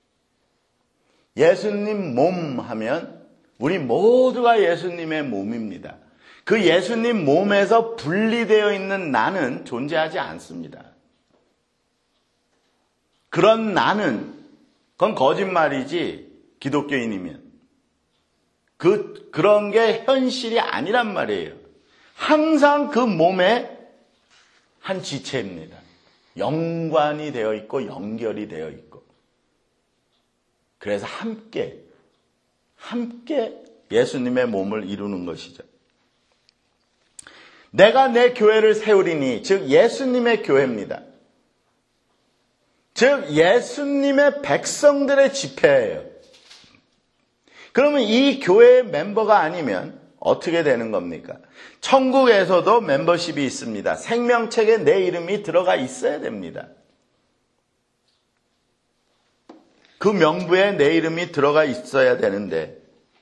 예수님 몸 하면 우리 모두가 예수님의 몸입니다. 그 예수님 몸에서 분리되어 있는 나는 존재하지 않습니다. 그런 나는 그건 거짓말이지 기독교인이면. 그, 그런 게 현실이 아니란 말이에요. 항상 그 몸에 한 지체입니다. 연관이 되어 있고 연결이 되어 있고. 그래서 함께, 함께 예수님의 몸을 이루는 것이죠. 내가 내 교회를 세우리니, 즉 예수님의 교회입니다. 즉 예수님의 백성들의 집회예요. 그러면 이 교회의 멤버가 아니면 어떻게 되는 겁니까? 천국에서도 멤버십이 있습니다. 생명책에 내 이름이 들어가 있어야 됩니다. 그 명부에 내 이름이 들어가 있어야 되는데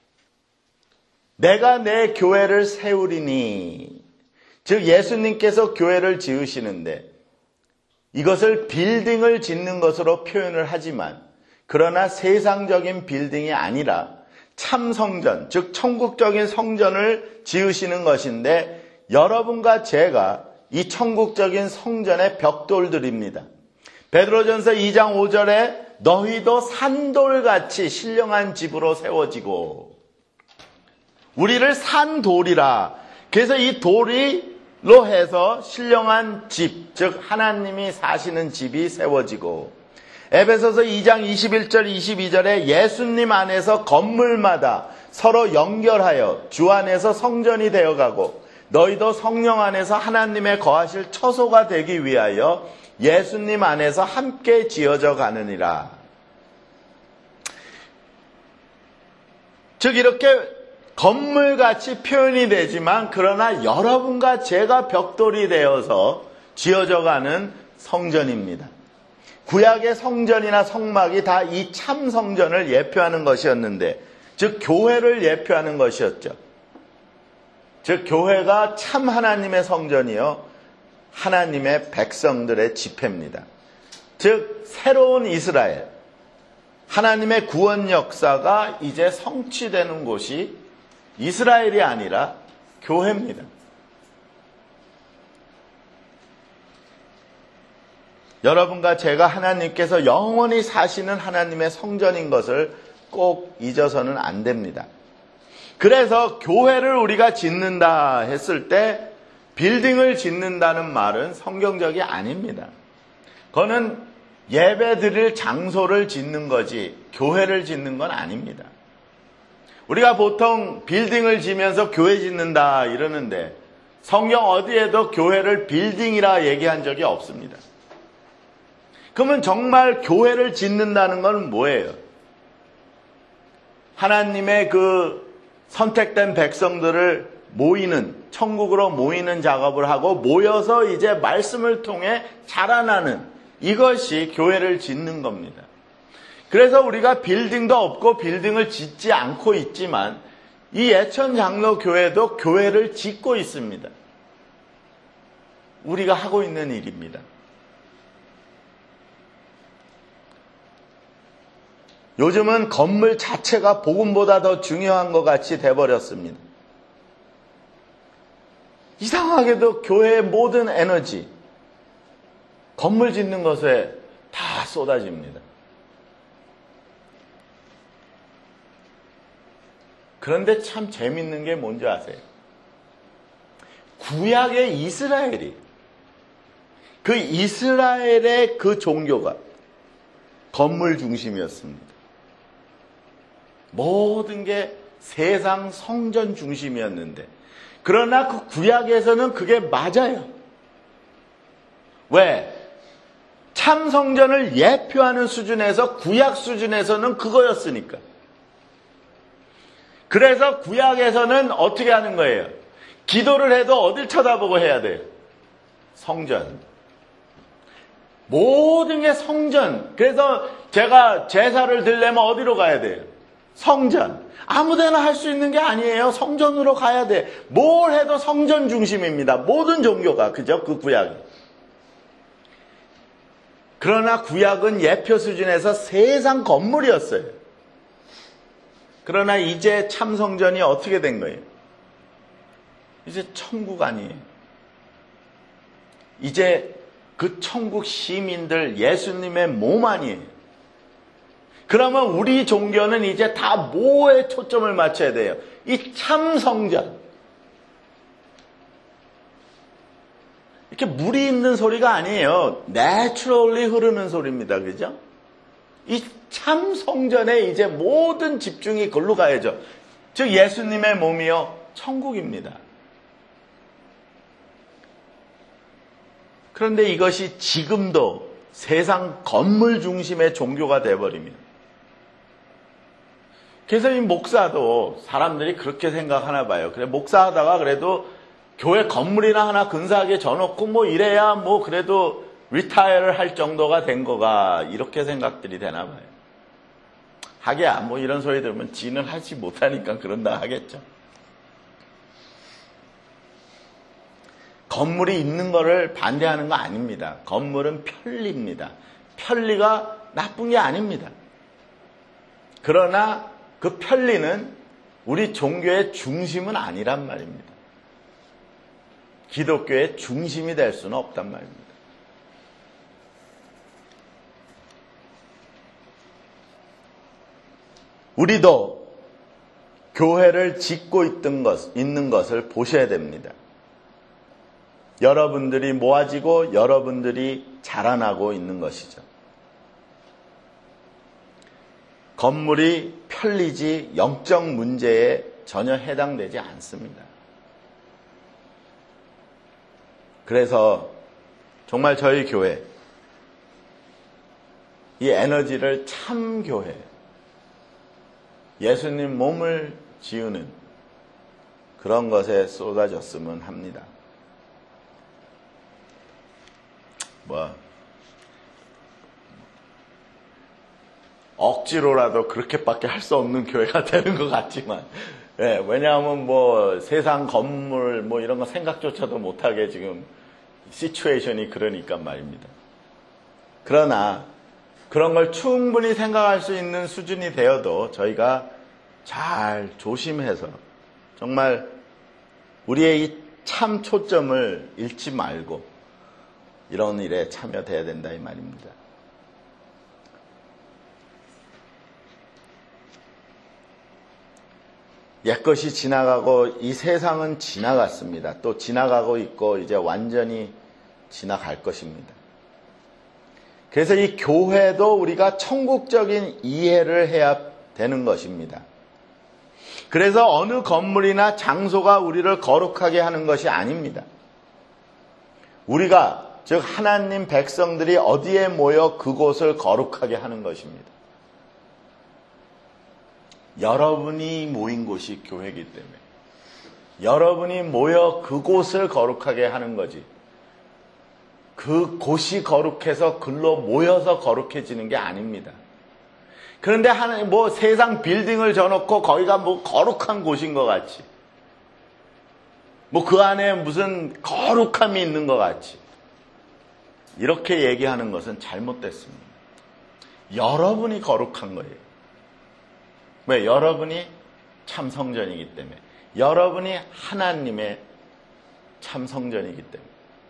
내가 내 교회를 세우리니, 즉 예수님께서 교회를 지으시는데 이것을 빌딩을 짓는 것으로 표현을 하지만 그러나 세상적인 빌딩이 아니라 참 성전, 즉 천국적인 성전을 지으시는 것인데 여러분과 제가 이 천국적인 성전의 벽돌들입니다. 베드로전서 이 장 오 절에 너희도 산돌같이 신령한 집으로 세워지고, 우리를 산돌이라. 그래서 이 돌이로 해서 신령한 집, 즉 하나님이 사시는 집이 세워지고, 에베소서 이 장 이십일 절 이십이 절에 예수님 안에서 건물마다 서로 연결하여 주 안에서 성전이 되어가고 너희도 성령 안에서 하나님의 거하실 처소가 되기 위하여 예수님 안에서 함께 지어져 가느니라. 즉 이렇게 건물같이 표현이 되지만 그러나 여러분과 제가 벽돌이 되어서 지어져 가는 성전입니다. 구약의 성전이나 성막이 다 이 참 성전을 예표하는 것이었는데, 즉 교회를 예표하는 것이었죠. 즉 교회가 참 하나님의 성전이요 하나님의 백성들의 집회입니다. 즉 새로운 이스라엘, 하나님의 구원 역사가 이제 성취되는 곳이 이스라엘이 아니라 교회입니다. 여러분과 제가 하나님께서 영원히 사시는 하나님의 성전인 것을 꼭 잊어서는 안 됩니다. 그래서 교회를 우리가 짓는다 했을 때 빌딩을 짓는다는 말은 성경적이 아닙니다. 그거는 예배 드릴 장소를 짓는 거지 교회를 짓는 건 아닙니다. 우리가 보통 빌딩을 지면서 교회 짓는다 이러는데 성경 어디에도 교회를 빌딩이라 얘기한 적이 없습니다. 그러면 정말 교회를 짓는다는 건 뭐예요? 하나님의 그 선택된 백성들을 모이는, 천국으로 모이는 작업을 하고 모여서 이제 말씀을 통해 자라나는, 이것이 교회를 짓는 겁니다. 그래서 우리가 빌딩도 없고 빌딩을 짓지 않고 있지만 이 예천 장로교회도 교회를 짓고 있습니다. 우리가 하고 있는 일입니다. 요즘은 건물 자체가 복음보다 더 중요한 것 같이 돼버렸습니다. 이상하게도 교회의 모든 에너지, 건물 짓는 것에 다 쏟아집니다. 그런데 참 재밌는 게 뭔지 아세요? 구약의 이스라엘이, 그 이스라엘의 그 종교가 건물 중심이었습니다. 모든 게 세상 성전 중심이었는데, 그러나 그 구약에서는 그게 맞아요. 왜? 참 성전을 예표하는 수준에서 구약 수준에서는 그거였으니까. 그래서 구약에서는 어떻게 하는 거예요? 기도를 해도 어딜 쳐다보고 해야 돼요? 성전. 모든 게 성전. 그래서 제가 제사를 드리려면 어디로 가야 돼요? 성전. 아무데나 할 수 있는 게 아니에요. 성전으로 가야 돼. 뭘 해도 성전 중심입니다. 모든 종교가. 그죠? 그 구약이. 그러나 구약은 예표 수준에서 세상 건물이었어요. 그러나 이제 참 성전이 어떻게 된 거예요? 이제 천국 아니에요. 이제 그 천국 시민들 예수님의 몸 아니에요. 그러면 우리 종교는 이제 다 뭐에 초점을 맞춰야 돼요? 이 참 성전. 이렇게 물이 있는 소리가 아니에요. 내추럴리 흐르는 소리입니다. 그죠? 이 참 성전에 이제 모든 집중이 걸로 가야죠. 즉 예수님의 몸이요. 천국입니다. 그런데 이것이 지금도 세상 건물 중심의 종교가 되어버립니다. 그래서 이 목사도 사람들이 그렇게 생각하나 봐요. 그래, 목사하다가 그래도 교회 건물이나 하나 근사하게 져놓고 뭐 이래야 뭐 그래도 리타이어를 할 정도가 된 거가 이렇게 생각들이 되나 봐요. 하기야 뭐 이런 소리 들으면 지는 하지 못하니까 그런다 하겠죠. 건물이 있는 거를 반대하는 거 아닙니다. 건물은 편리입니다. 편리가 나쁜 게 아닙니다. 그러나 그 편리는 우리 종교의 중심은 아니란 말입니다. 기독교의 중심이 될 수는 없단 말입니다. 우리도 교회를 짓고 있던 것, 있는 것을 보셔야 됩니다. 여러분들이 모아지고 여러분들이 자라나고 있는 것이죠. 건물이 편리지 영적 문제에 전혀 해당되지 않습니다. 그래서 정말 저희 교회, 이 에너지를 참 교회, 예수님 몸을 지우는 그런 것에 쏟아졌으면 합니다. 뭐 억지로라도 그렇게밖에 할 수 없는 교회가 되는 것 같지만, 네, 왜냐하면 뭐 세상 건물 뭐 이런 거 생각조차도 못하게 지금 시츄에이션이 그러니까 말입니다. 그러나 그런 걸 충분히 생각할 수 있는 수준이 되어도 저희가 잘 조심해서 정말 우리의 이 참 초점을 잃지 말고 이런 일에 참여돼야 된다 이 말입니다. 옛것이 지나가고 이 세상은 지나갔습니다. 또 지나가고 있고 이제 완전히 지나갈 것입니다. 그래서 이 교회도 우리가 천국적인 이해를 해야 되는 것입니다. 그래서 어느 건물이나 장소가 우리를 거룩하게 하는 것이 아닙니다. 우리가 즉 하나님 백성들이 어디에 모여 그곳을 거룩하게 하는 것입니다. 여러분이 모인 곳이 교회이기 때문에 여러분이 모여 그곳을 거룩하게 하는 거지, 그 곳이 거룩해서 글로 모여서 거룩해지는 게 아닙니다. 그런데 하나님 뭐 세상 빌딩을 져놓고 거기가 뭐 거룩한 곳인 것 같이, 뭐 그 안에 무슨 거룩함이 있는 것 같이 이렇게 얘기하는 것은 잘못됐습니다. 여러분이 거룩한 거예요. 왜? 여러분이 참 성전이기 때문에, 여러분이 하나님의 참 성전이기 때문에.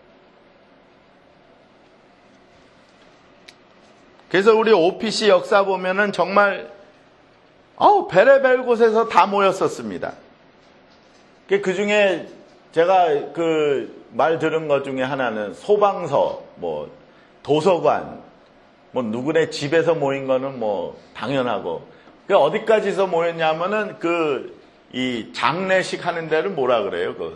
그래서 우리 오피씨 역사 보면은 정말 어우 베레벨 곳에서 다 모였었습니다. 그 중에 제가 그 말 들은 것 중에 하나는 소방서, 뭐 도서관, 뭐 누구네 집에서 모인 거는 뭐 당연하고, 그 어디까지서 모였냐면은 그 이 장례식 하는 데를 뭐라 그래요? 그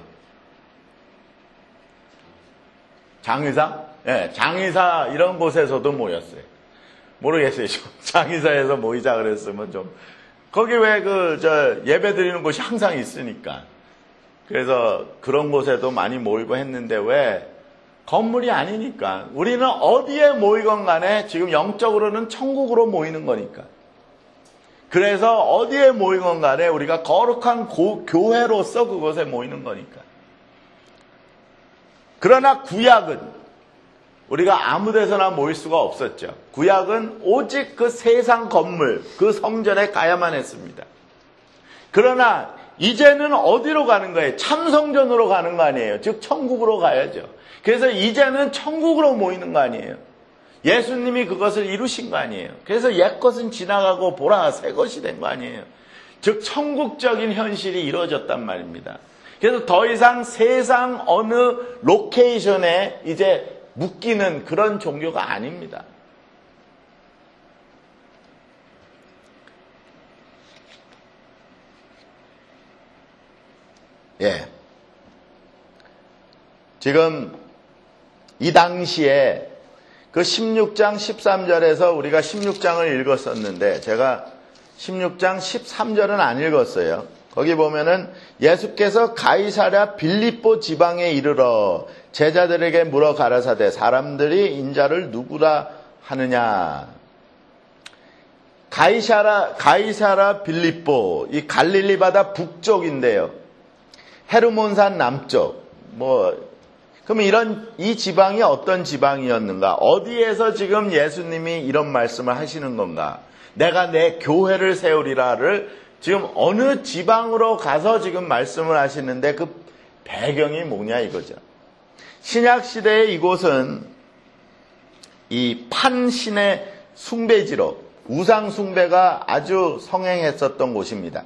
장의사? 예, 네, 장의사 이런 곳에서도 모였어요. 모르겠어요. 장의사에서 모이자 그랬으면 좀 거기 왜 그 저 예배 드리는 곳이 항상 있으니까. 그래서 그런 곳에도 많이 모이고 했는데 왜 건물이 아니니까. 우리는 어디에 모이건 간에 지금 영적으로는 천국으로 모이는 거니까. 그래서 어디에 모이건 간에 우리가 거룩한 고, 교회로서 그곳에 모이는 거니까. 그러나 구약은 우리가 아무 데서나 모일 수가 없었죠. 구약은 오직 그 세상 건물, 그 성전에 가야만 했습니다. 그러나 이제는 어디로 가는 거예요? 참성전으로 가는 거 아니에요. 즉 천국으로 가야죠. 그래서 이제는 천국으로 모이는 거 아니에요. 예수님이 그것을 이루신 거 아니에요. 그래서 옛것은 지나가고 보라 새 것이 된 거 아니에요. 즉 천국적인 현실이 이루어졌단 말입니다. 그래서 더 이상 세상 어느 로케이션에 이제 묶이는 그런 종교가 아닙니다. 예. 지금 이 당시에 그 십육 장 십삼 절에서 우리가 십육 장을 읽었었는데 제가 십육 장 십삼 절은 안 읽었어요. 거기 보면은 예수께서 가이사랴 빌립보 지방에 이르러 제자들에게 물어 가라사대 사람들이 인자를 누구라 하느냐. 가이사라 가이사라 빌립보 이 갈릴리 바다 북쪽인데요. 헤르몬산 남쪽. 뭐 그럼 이런 이 지방이 어떤 지방이었는가? 어디에서 지금 예수님이 이런 말씀을 하시는 건가? 내가 내 교회를 세우리라를 지금 어느 지방으로 가서 지금 말씀을 하시는데 그 배경이 뭐냐 이거죠. 신약 시대의 이곳은 이 판신의 숭배지로 우상 숭배가 아주 성행했었던 곳입니다.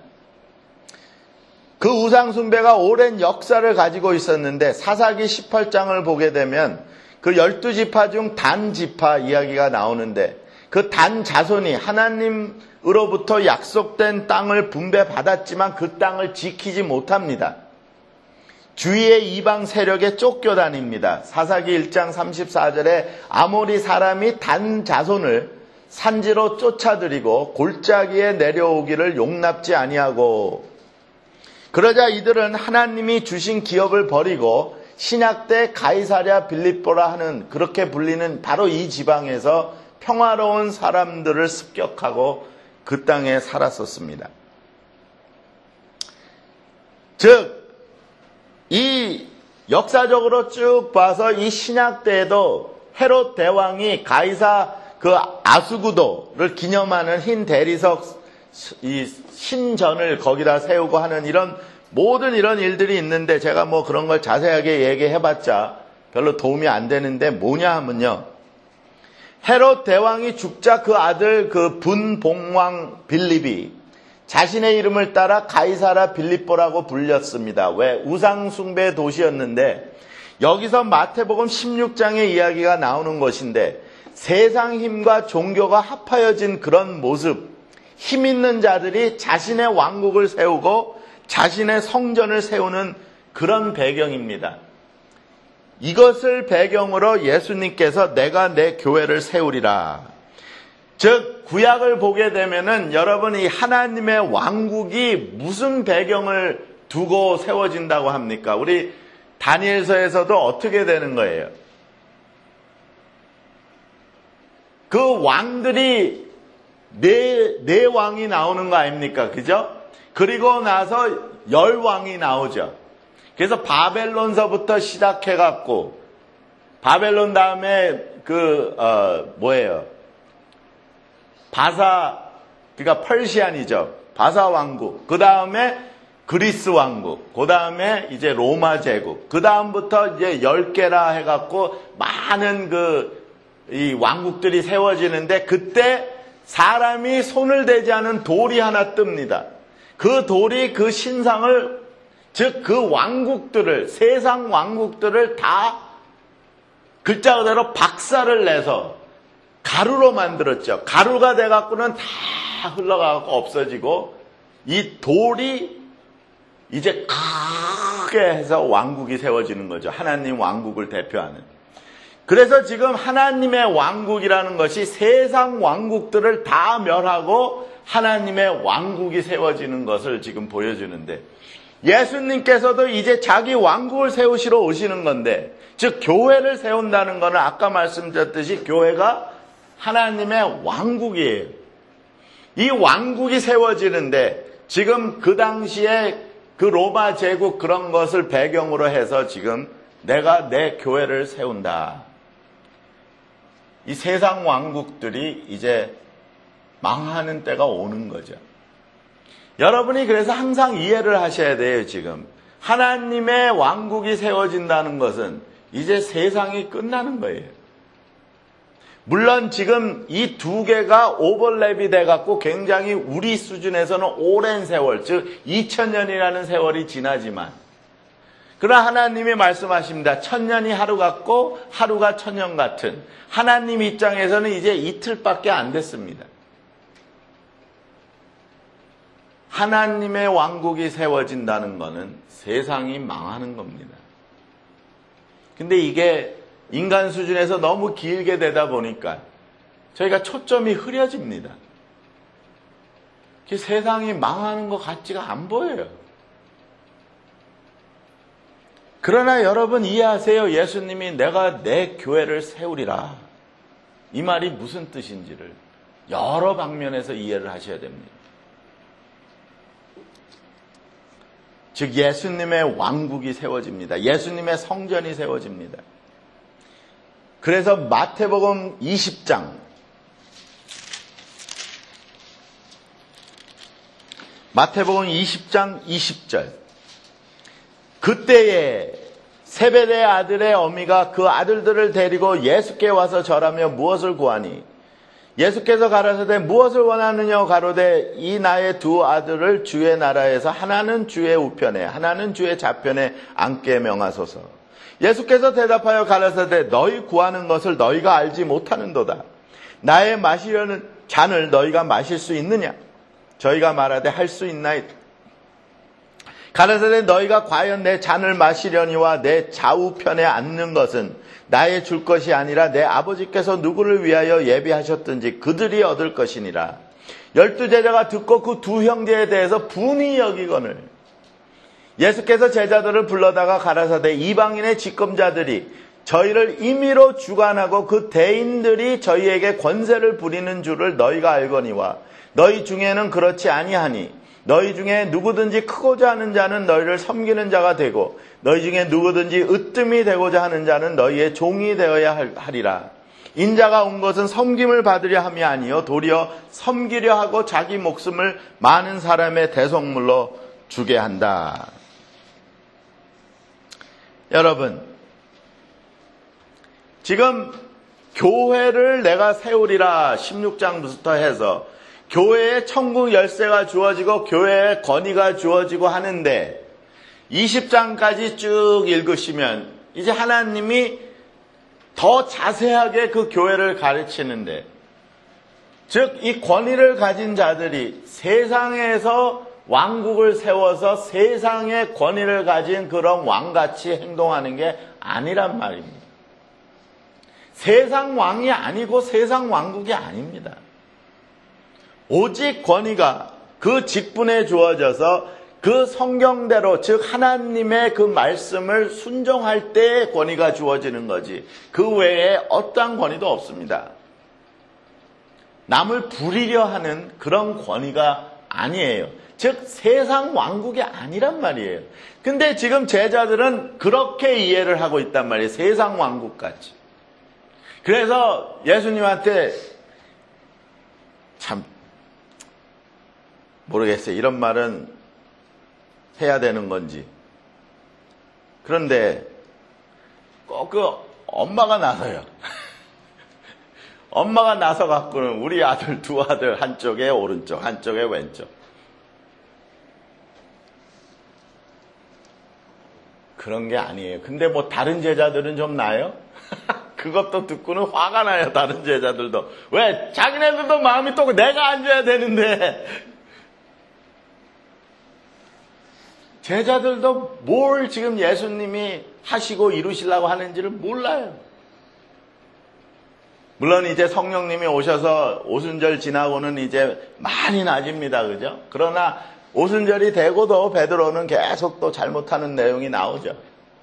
그 우상 숭배가 오랜 역사를 가지고 있었는데 사사기 십팔 장을 보게 되면 그 열두 지파 중 단 지파 이야기가 나오는데 그 단 자손이 하나님으로부터 약속된 땅을 분배받았지만 그 땅을 지키지 못합니다. 주위의 이방 세력에 쫓겨다닙니다. 사사기 일 장 삼십사 절에 아모리 사람이 단 자손을 산지로 쫓아들이고 골짜기에 내려오기를 용납지 아니하고 그러자 이들은 하나님이 주신 기업을 버리고 신약 때 가이사랴 빌립보라 하는 그렇게 불리는 바로 이 지방에서 평화로운 사람들을 습격하고 그 땅에 살았었습니다. 즉 이 역사적으로 쭉 봐서 이 신약 때에도 헤롯 대왕이 가이사 그 아수구도를 기념하는 흰 대리석 이 신전을 거기다 세우고 하는 이런 모든 이런 일들이 있는데 제가 뭐 그런 걸 자세하게 얘기해봤자 별로 도움이 안 되는데 뭐냐 하면요. 헤롯 대왕이 죽자 그 아들 그 분봉왕 빌립이 자신의 이름을 따라 가이사라 빌립보라고 불렸습니다. 왜? 우상숭배 도시였는데 여기서 마태복음 십육 장의 이야기가 나오는 것인데 세상 힘과 종교가 합하여진 그런 모습 힘 있는 자들이 자신의 왕국을 세우고 자신의 성전을 세우는 그런 배경입니다. 이것을 배경으로 예수님께서 내가 내 교회를 세우리라. 즉 구약을 보게 되면은 여러분 이 하나님의 왕국이 무슨 배경을 두고 세워진다고 합니까? 우리 다니엘서에서도 어떻게 되는 거예요? 그 왕들이 네, 네 왕이 나오는 거 아닙니까? 그죠? 그리고 나서 열 왕이 나오죠. 그래서 바벨론서부터 시작해갖고, 바벨론 다음에 그, 어, 뭐예요? 바사, 그러니까 펄시안이죠. 바사 왕국. 그 다음에 그리스 왕국. 그 다음에 이제 로마 제국. 그 다음부터 이제 열 개라 해갖고 많은 그, 이 왕국들이 세워지는데 그때 사람이 손을 대지 않은 돌이 하나 뜹니다. 그 돌이 그 신상을 즉 그 왕국들을 세상 왕국들을 다 글자 그대로 박살을 내서 가루로 만들었죠. 가루가 돼갖고는 다 흘러가고 없어지고 이 돌이 이제 크게 해서 왕국이 세워지는 거죠. 하나님 왕국을 대표하는. 그래서 지금 하나님의 왕국이라는 것이 세상 왕국들을 다 멸하고 하나님의 왕국이 세워지는 것을 지금 보여주는데, 예수님께서도 이제 자기 왕국을 세우시러 오시는 건데, 즉 교회를 세운다는 것은 아까 말씀드렸듯이 교회가 하나님의 왕국이에요. 이 왕국이 세워지는데 지금 그 당시에 그 로마 제국 그런 것을 배경으로 해서 지금 내가 내 교회를 세운다. 이 세상 왕국들이 이제 망하는 때가 오는 거죠. 여러분이 그래서 항상 이해를 하셔야 돼요. 지금 하나님의 왕국이 세워진다는 것은 이제 세상이 끝나는 거예요. 물론 지금 이 두 개가 오버랩이 돼갖고 굉장히 우리 수준에서는 오랜 세월, 즉 이천 년이라는 세월이 지나지만, 그러나 하나님이 말씀하십니다. 천년이 하루 같고 하루가 천년 같은, 하나님 입장에서는 이제 이틀밖에 안 됐습니다. 하나님의 왕국이 세워진다는 것은 세상이 망하는 겁니다. 근데 이게 인간 수준에서 너무 길게 되다 보니까 저희가 초점이 흐려집니다. 세상이 망하는 것 같지가 안 보여요. 그러나 여러분 이해하세요. 예수님이 내가 내 교회를 세우리라. 이 말이 무슨 뜻인지를 여러 방면에서 이해를 하셔야 됩니다. 즉 예수님의 왕국이 세워집니다. 예수님의 성전이 세워집니다. 그래서 마태복음 이십 장 마태복음 이십 장 이십 절, 그때에 세베대의 아들의 어미가 그 아들들을 데리고 예수께 와서 절하며 무엇을 구하니 예수께서 가라사대 무엇을 원하느냐 가로되 이 나의 두 아들을 주의 나라에서 하나는 주의 우편에 하나는 주의 좌편에 앉게 명하소서. 예수께서 대답하여 가라사대 너희 구하는 것을 너희가 알지 못하는도다. 나의 마시려는 잔을 너희가 마실 수 있느냐? 저희가 말하되 할 수 있나이다. 가라사대 너희가 과연 내 잔을 마시려니와 내 좌우편에 앉는 것은 나의 줄 것이 아니라 내 아버지께서 누구를 위하여 예비하셨든지 그들이 얻을 것이니라. 열두 제자가 듣고 그 두 형제에 대해서 분이 여기거늘 예수께서 제자들을 불러다가 가라사대 이방인의 직검자들이 저희를 임의로 주관하고 그 대인들이 저희에게 권세를 부리는 줄을 너희가 알거니와 너희 중에는 그렇지 아니하니 너희 중에 누구든지 크고자 하는 자는 너희를 섬기는 자가 되고 너희 중에 누구든지 으뜸이 되고자 하는 자는 너희의 종이 되어야 하리라. 인자가 온 것은 섬김을 받으려 함이 아니요 도리어 섬기려 하고 자기 목숨을 많은 사람의 대속물로 주게 한다. 여러분, 지금 교회를 내가 세우리라 십육 장부터 해서 교회에 천국 열쇠가 주어지고 교회에 권위가 주어지고 하는데 이십 장까지 쭉 읽으시면 이제 하나님이 더 자세하게 그 교회를 가르치는데, 즉 이 권위를 가진 자들이 세상에서 왕국을 세워서 세상의 권위를 가진 그런 왕같이 행동하는 게 아니란 말입니다. 세상 왕이 아니고 세상 왕국이 아닙니다. 오직 권위가 그 직분에 주어져서 그 성경대로, 즉 하나님의 그 말씀을 순종할 때의 권위가 주어지는 거지 그 외에 어떠한 권위도 없습니다. 남을 부리려 하는 그런 권위가 아니에요. 즉 세상 왕국이 아니란 말이에요. 근데 지금 제자들은 그렇게 이해를 하고 있단 말이에요. 세상 왕국같이. 그래서 예수님한테 참 모르겠어요. 이런 말은 해야 되는 건지. 그런데 꼭 그 엄마가 나서요. 엄마가 나서 갖고는 우리 아들 두 아들 한쪽에 오른쪽 한쪽에 왼쪽. 그런 게 아니에요. 근데 뭐 다른 제자들은 좀 나요? 그것도 듣고는 화가 나요. 다른 제자들도. 왜? 자기네들도 마음이 또 내가 앉아야 되는데. 제자들도 뭘 지금 예수님이 하시고 이루시려고 하는지를 몰라요. 물론 이제 성령님이 오셔서 오순절 지나고는 이제 많이 나아집니다. 그죠? 그러나 오순절이 되고도 베드로는 계속 또 잘못하는 내용이 나오죠.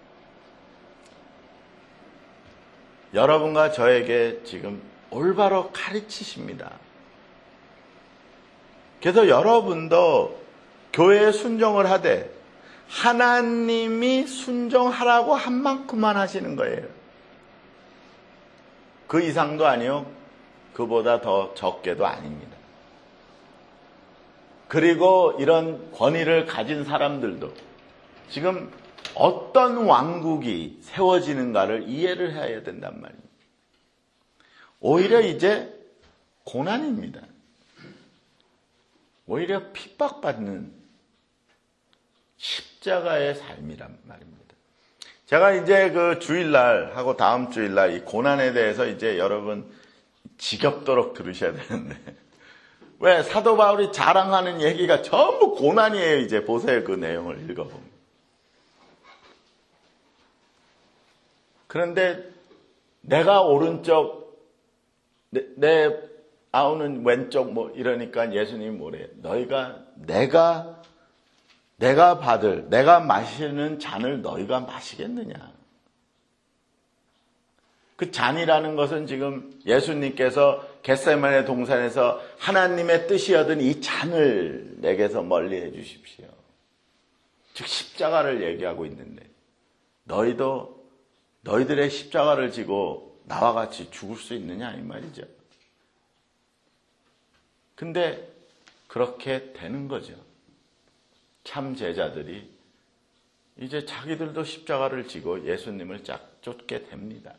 여러분과 저에게 지금 올바로 가르치십니다. 그래서 여러분도 교회에 순종을 하되 하나님이 순종하라고 한 만큼만 하시는 거예요. 그 이상도 아니요, 그보다 더 적게도 아닙니다. 그리고 이런 권위를 가진 사람들도 지금 어떤 왕국이 세워지는가를 이해를 해야 된단 말입니다. 오히려 이제 고난입니다. 오히려 핍박받는 십자가의 삶이란 말입니다. 제가 이제 그 주일날 하고 다음 주일날 이 고난에 대해서 이제 여러분 지겹도록 들으셔야 되는데, 왜 사도 바울이 자랑하는 얘기가 전부 고난이에요. 이제 보세요. 그 내용을 읽어보면. 그런데 내가 오른쪽, 내, 내 아우는 왼쪽 뭐 이러니까 예수님이 뭐래요? 너희가 내가 내가 받을, 내가 마시는 잔을 너희가 마시겠느냐? 그 잔이라는 것은 지금 예수님께서 겟세마네 동산에서 하나님의 뜻이었던 이 잔을 내게서 멀리 해 주십시오. 즉 십자가를 얘기하고 있는데 너희도 너희들의 십자가를 지고 나와 같이 죽을 수 있느냐 이 말이죠. 근데 그렇게 되는 거죠. 참 제자들이 이제 자기들도 십자가를 지고 예수님을 쫙 쫓게 됩니다.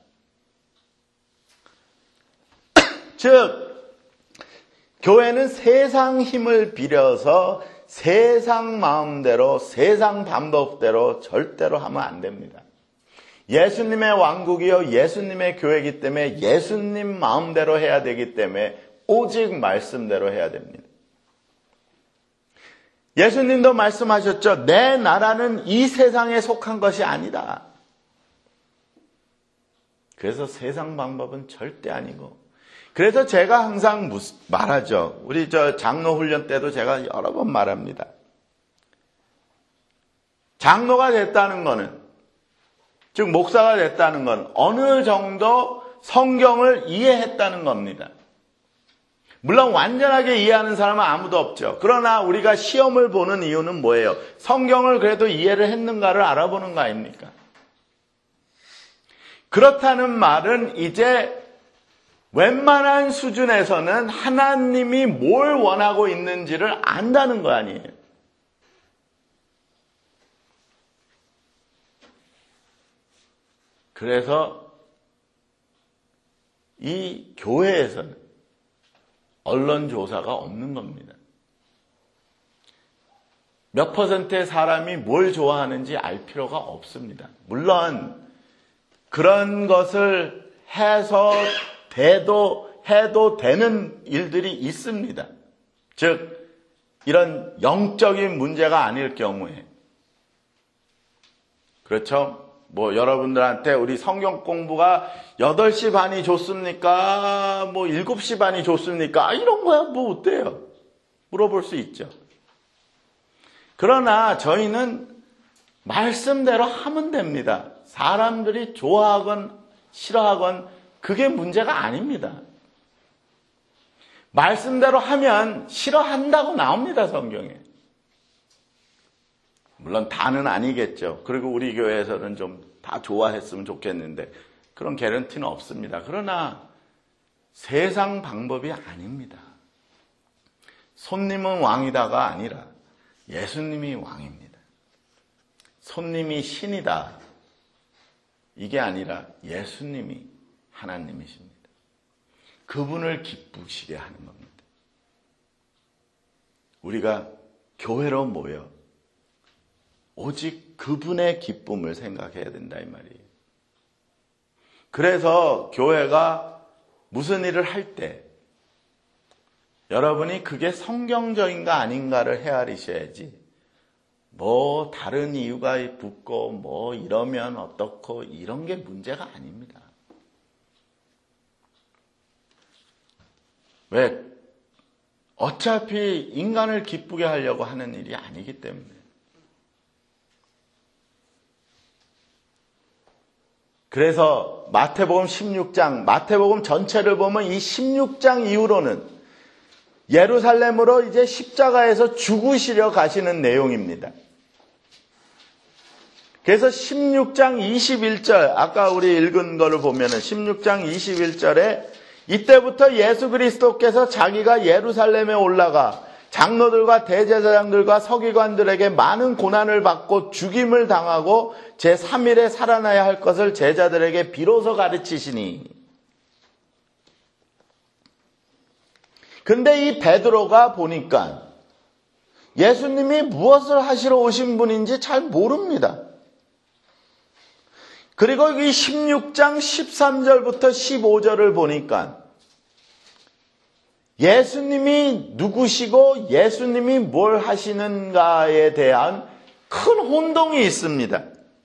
즉 교회는 세상 힘을 빌려서 세상 마음대로 세상 방법대로 절대로 하면 안 됩니다. 예수님의 왕국이요 예수님의 교회이기 때문에 예수님 마음대로 해야 되기 때문에 오직 말씀대로 해야 됩니다. 예수님도 말씀하셨죠. 내 나라는 이 세상에 속한 것이 아니다. 그래서 세상 방법은 절대 아니고, 그래서 제가 항상 말하죠. 우리 저 장로 훈련 때도 제가 여러 번 말합니다. 장로가 됐다는 거는, 즉 목사가 됐다는 건 어느 정도 성경을 이해했다는 겁니다. 물론 완전하게 이해하는 사람은 아무도 없죠. 그러나 우리가 시험을 보는 이유는 뭐예요? 성경을 그래도 이해를 했는가를 알아보는 거 아닙니까? 그렇다는 말은 이제 웬만한 수준에서는 하나님이 뭘 원하고 있는지를 안다는 거 아니에요. 그래서 이 교회에서는 언론조사가 없는 겁니다. 몇 퍼센트의 사람이 뭘 좋아하는지 알 필요가 없습니다. 물론 그런 것을 해서 돼도 해도 되는 일들이 있습니다. 즉 이런 영적인 문제가 아닐 경우에. 그렇죠? 뭐 여러분들한테 우리 성경 공부가 여덟 시 반이 좋습니까? 뭐 일곱 시 반이 좋습니까? 이런 거야 뭐 어때요? 물어볼 수 있죠. 그러나 저희는 말씀대로 하면 됩니다. 사람들이 좋아하건 싫어하건 그게 문제가 아닙니다. 말씀대로 하면 싫어한다고 나옵니다, 성경에. 물론 다는 아니겠죠. 그리고 우리 교회에서는 좀 다 좋아했으면 좋겠는데 그런 개런티는 없습니다. 그러나 세상 방법이 아닙니다. 손님은 왕이다가 아니라 예수님이 왕입니다. 손님이 신이다. 이게 아니라 예수님이 하나님이십니다. 그분을 기쁘시게 하는 겁니다. 우리가 교회로 모여 오직 그분의 기쁨을 생각해야 된다 이 말이에요. 그래서 교회가 무슨 일을 할 때 여러분이 그게 성경적인가 아닌가를 헤아리셔야지 뭐 다른 이유가 붙고 뭐 이러면 어떻고 이런 게 문제가 아닙니다. 왜? 어차피 인간을 기쁘게 하려고 하는 일이 아니기 때문에. 그래서 마태복음 십육 장, 마태복음 전체를 보면 이 십육 장 이후로는 예루살렘으로 이제 십자가에서 죽으시려 가시는 내용입니다. 그래서 십육 장 이십일 절, 아까 우리 읽은 거를 보면은 십육 장 이십일 절에 이때부터 예수 그리스도께서 자기가 예루살렘에 올라가 장로들과 대제사장들과 서기관들에게 많은 고난을 받고 죽임을 당하고 제삼 일에 살아나야 할 것을 제자들에게 비로소 가르치시니. 근데 이 베드로가 보니까 예수님이 무엇을 하시러 오신 분인지 잘 모릅니다. 그리고 이 십육 장 십삼 절부터 십오 절을 보니까 예수님이 누구시고 예수님이 뭘 하시는가에 대한 큰 혼동이 있습니다.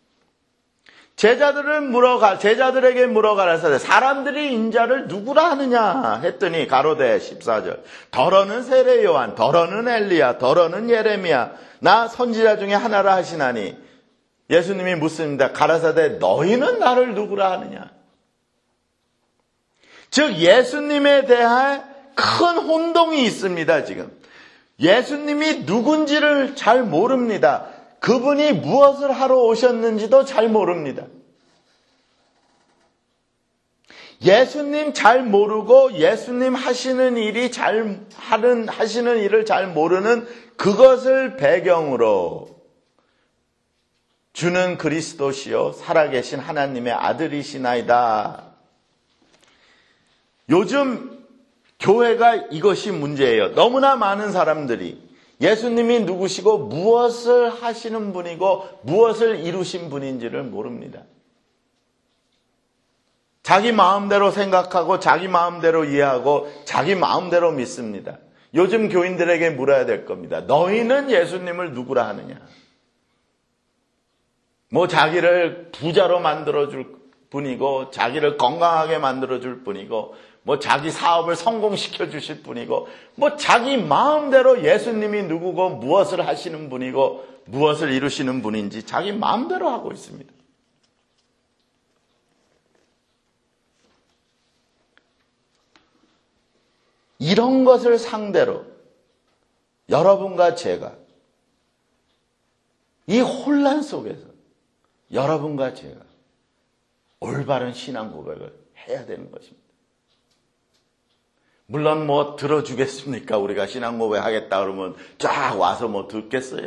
제자들을 물어가, 제자들에게 물어가라사대 사람들이 인자를 누구라 하느냐 했더니 가로되 십사 절 더러는 세례 요한, 더러는 엘리야, 더러는 예레미야, 나 선지자 중에 하나라 하시나니. 예수님이 묻습니다. 가라사대 너희는 나를 누구라 하느냐. 즉 예수님에 대한 큰 혼동이 있습니다. 지금 예수님이 누군지를 잘 모릅니다. 그분이 무엇을 하러 오셨는지도 잘 모릅니다. 예수님 잘 모르고 예수님 하시는 일이 잘 하는 하시는 일을 잘 모르는 그것을 배경으로 주는 그리스도시요 살아계신 하나님의 아들이시나이다. 요즘 교회가 이것이 문제예요. 너무나 많은 사람들이 예수님이 누구시고 무엇을 하시는 분이고 무엇을 이루신 분인지를 모릅니다. 자기 마음대로 생각하고 자기 마음대로 이해하고 자기 마음대로 믿습니다. 요즘 교인들에게 물어야 될 겁니다. 너희는 예수님을 누구라 하느냐? 뭐 자기를 부자로 만들어줄 뿐이고 자기를 건강하게 만들어줄 뿐이고 뭐 자기 사업을 성공시켜 주실 분이고 뭐 자기 마음대로 예수님이 누구고 무엇을 하시는 분이고 무엇을 이루시는 분인지 자기 마음대로 하고 있습니다. 이런 것을 상대로 여러분과 제가 이 혼란 속에서 여러분과 제가 올바른 신앙 고백을 해야 되는 것입니다. 물론 뭐 들어주겠습니까? 우리가 신앙 고백하겠다 그러면 쫙 와서 뭐 듣겠어요?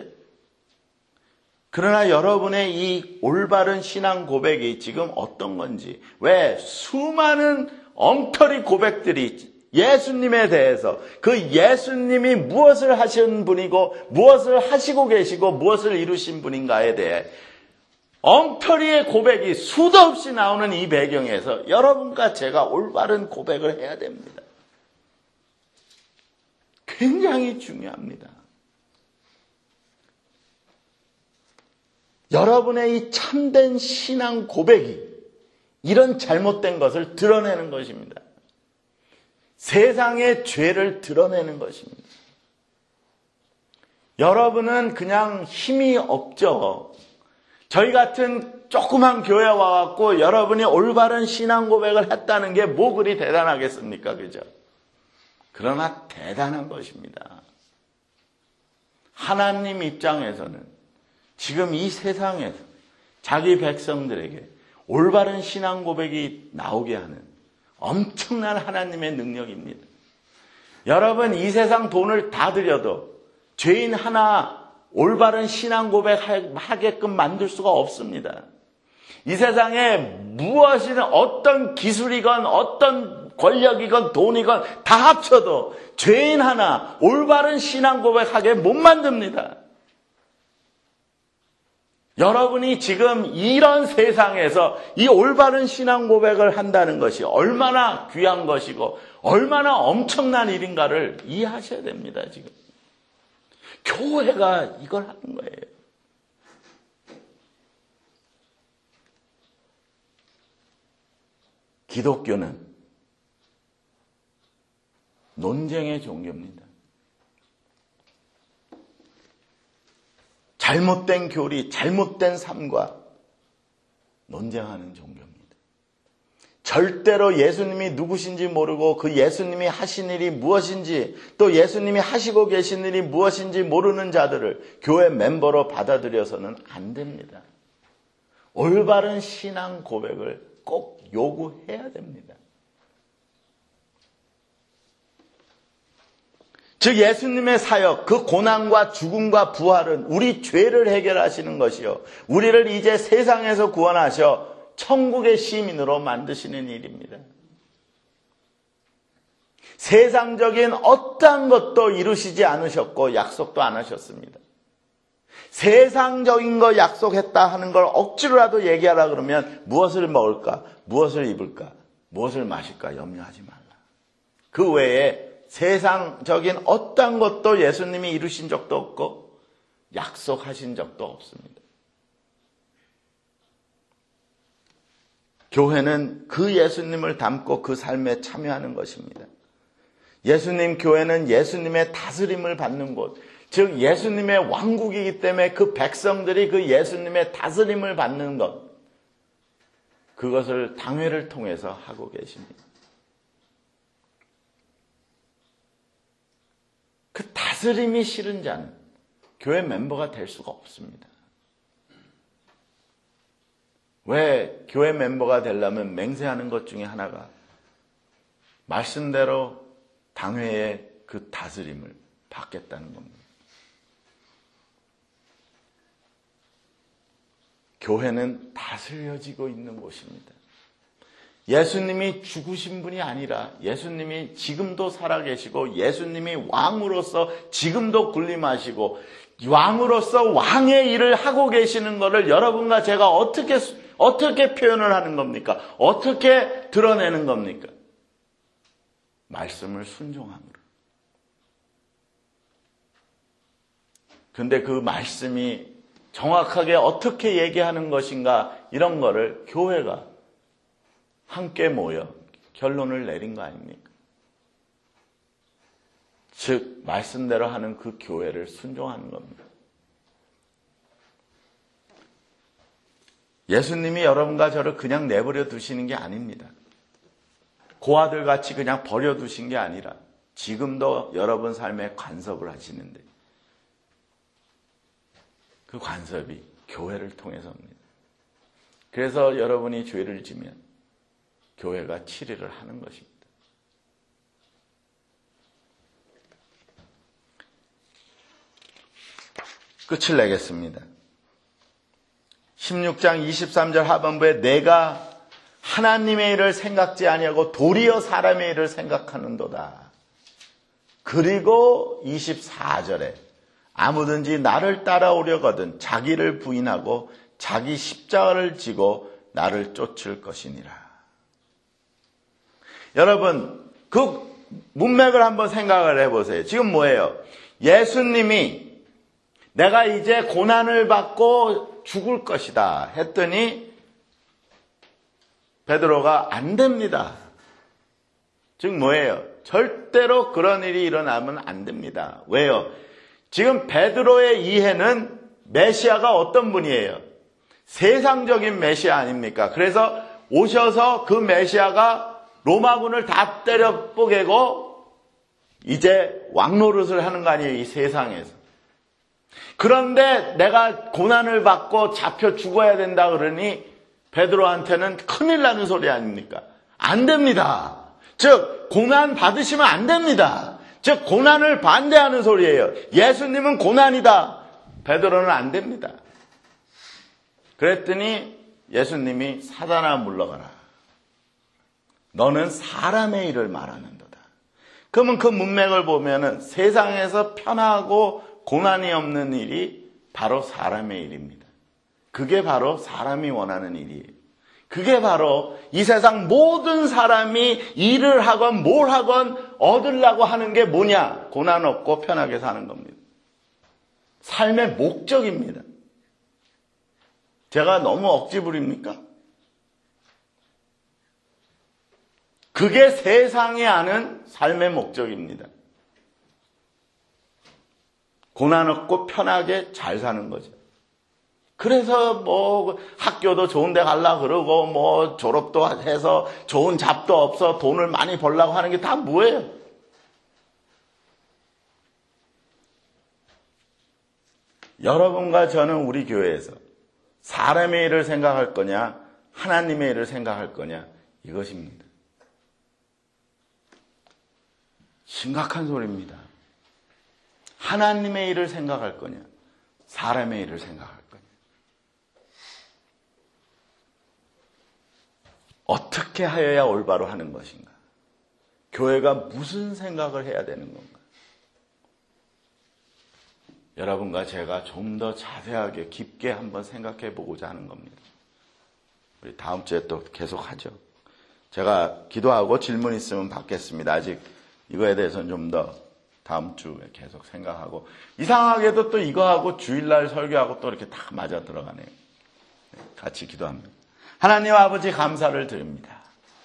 그러나 여러분의 이 올바른 신앙 고백이 지금 어떤 건지, 왜 수많은 엉터리 고백들이 예수님에 대해서 그 예수님이 무엇을 하신 분이고 무엇을 하시고 계시고 무엇을 이루신 분인가에 대해 엉터리의 고백이 수도 없이 나오는 이 배경에서 여러분과 제가 올바른 고백을 해야 됩니다. 굉장히 중요합니다. 여러분의 이 참된 신앙 고백이 이런 잘못된 것을 드러내는 것입니다. 세상의 죄를 드러내는 것입니다. 여러분은 그냥 힘이 없죠. 저희 같은 조그만 교회 와갖고 여러분이 올바른 신앙 고백을 했다는 게 뭐 그리 대단하겠습니까? 그죠? 그러나 대단한 것입니다. 하나님 입장에서는 지금 이 세상에서 자기 백성들에게 올바른 신앙 고백이 나오게 하는 엄청난 하나님의 능력입니다. 여러분, 이 세상 돈을 다 들여도 죄인 하나 올바른 신앙 고백하게끔 만들 수가 없습니다. 이 세상에 무엇이든 어떤 기술이건 어떤 권력이건 돈이건 다 합쳐도 죄인 하나 올바른 신앙 고백하게 못 만듭니다. 여러분이 지금 이런 세상에서 이 올바른 신앙 고백을 한다는 것이 얼마나 귀한 것이고 얼마나 엄청난 일인가를 이해하셔야 됩니다. 지금 교회가 이걸 하는 거예요. 기독교는 논쟁의 종교입니다. 잘못된 교리, 잘못된 삶과 논쟁하는 종교입니다. 절대로 예수님이 누구신지 모르고 그 예수님이 하신 일이 무엇인지 또 예수님이 하시고 계신 일이 무엇인지 모르는 자들을 교회 멤버로 받아들여서는 안 됩니다. 올바른 신앙 고백을 꼭 요구해야 됩니다. 즉 예수님의 사역, 그 고난과 죽음과 부활은 우리 죄를 해결하시는 것이요, 우리를 이제 세상에서 구원하셔 천국의 시민으로 만드시는 일입니다. 세상적인 어떠한 것도 이루시지 않으셨고 약속도 안 하셨습니다. 세상적인 거 약속했다 하는 걸 억지로라도 얘기하라 그러면 무엇을 먹을까, 무엇을 입을까, 무엇을 마실까 염려하지 말라. 그 외에 세상적인 어떠한 것도 예수님이 이루신 적도 없고 약속하신 적도 없습니다. 교회는 그 예수님을 닮고 그 삶에 참여하는 것입니다. 예수님 교회는 예수님의 다스림을 받는 곳, 즉 예수님의 왕국이기 때문에 그 백성들이 그 예수님의 다스림을 받는 것, 그것을 당회를 통해서 하고 계십니다. 그 다스림이 싫은 자는 교회 멤버가 될 수가 없습니다. 왜 교회 멤버가 되려면 맹세하는 것 중에 하나가 말씀대로 당회의 그 다스림을 받겠다는 겁니다. 교회는 다스려지고 있는 곳입니다. 예수님이 죽으신 분이 아니라 예수님이 지금도 살아계시고 예수님이 왕으로서 지금도 군림하시고 왕으로서 왕의 일을 하고 계시는 것을 여러분과 제가 어떻게 어떻게 표현을 하는 겁니까? 어떻게 드러내는 겁니까? 말씀을 순종함으로. 근데 그 말씀이 정확하게 어떻게 얘기하는 것인가 이런 거를 교회가 함께 모여 결론을 내린 거 아닙니까? 즉 말씀대로 하는 그 교회를 순종하는 겁니다. 예수님이 여러분과 저를 그냥 내버려 두시는 게 아닙니다. 고아들같이 그냥 버려두신 게 아니라 지금도 여러분 삶에 간섭을 하시는데 그 간섭이 교회를 통해서입니다. 그래서 여러분이 죄를 지면 교회가 치리를 하는 것입니다. 끝을 내겠습니다. 십육 장 이십삼 절 하반부에 내가 하나님의 일을 생각지 아니하고 도리어 사람의 일을 생각하는도다. 그리고 이십사 절에 아무든지 나를 따라오려거든 자기를 부인하고 자기 십자가를 지고 나를 쫓을 것이니라. 여러분 그 문맥을 한번 생각을 해보세요. 지금 뭐예요? 예수님이 내가 이제 고난을 받고 죽을 것이다 했더니 베드로가 안 됩니다. 즉 뭐예요? 절대로 그런 일이 일어나면 안 됩니다. 왜요? 지금 베드로의 이해는 메시아가 어떤 분이에요? 세상적인 메시아 아닙니까? 그래서 오셔서 그 메시아가 로마군을 다 때려 뽀개고 이제 왕노릇을 하는 거 아니에요? 이 세상에서. 그런데 내가 고난을 받고 잡혀 죽어야 된다 그러니 베드로한테는 큰일 나는 소리 아닙니까? 안 됩니다. 즉 고난 받으시면 안 됩니다. 즉 고난을 반대하는 소리예요. 예수님은 고난이다. 베드로는 안 됩니다. 그랬더니 예수님이 사단아 물러가라. 너는 사람의 일을 말하는도다. 그러면 그 문맥을 보면은 세상에서 편하고 고난이 없는 일이 바로 사람의 일입니다. 그게 바로 사람이 원하는 일이에요. 그게 바로 이 세상 모든 사람이 일을 하건 뭘 하건 얻으려고 하는 게 뭐냐? 고난 없고 편하게 사는 겁니다. 삶의 목적입니다. 제가 너무 억지 부립니까? 그게 세상이 아는 삶의 목적입니다. 고난 없고 편하게 잘 사는 거죠. 그래서 뭐 학교도 좋은 데 가려고 그러고 뭐 졸업도 해서 좋은 잡도 없어 돈을 많이 벌려고 하는 게 다 뭐예요? 여러분과 저는 우리 교회에서 사람의 일을 생각할 거냐 하나님의 일을 생각할 거냐 이것입니다. 심각한 소리입니다. 하나님의 일을 생각할 거냐 사람의 일을 생각할 거냐. 어떻게 하여야 올바로 하는 것인가? 교회가 무슨 생각을 해야 되는 건가? 여러분과 제가 좀 더 자세하게 깊게 한번 생각해 보고자 하는 겁니다. 우리 다음 주에 또 계속 하죠. 제가 기도하고 질문 있으면 받겠습니다. 아직 이거에 대해서는 좀 더 다음 주에 계속 생각하고, 이상하게도 또 이거하고 주일날 설교하고 또 이렇게 다 맞아 들어가네요. 같이 기도합니다. 하나님 아버지 감사를 드립니다.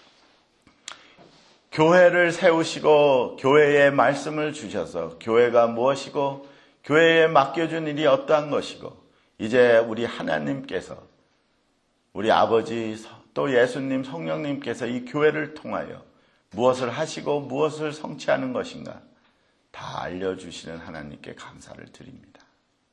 교회를 세우시고 교회에 말씀을 주셔서 교회가 무엇이고 교회에 맡겨준 일이 어떠한 것이고, 이제 우리 하나님께서 우리 아버지 또 예수님 성령님께서 이 교회를 통하여 무엇을 하시고 무엇을 성취하는 것인가 다 알려주시는 하나님께 감사를 드립니다.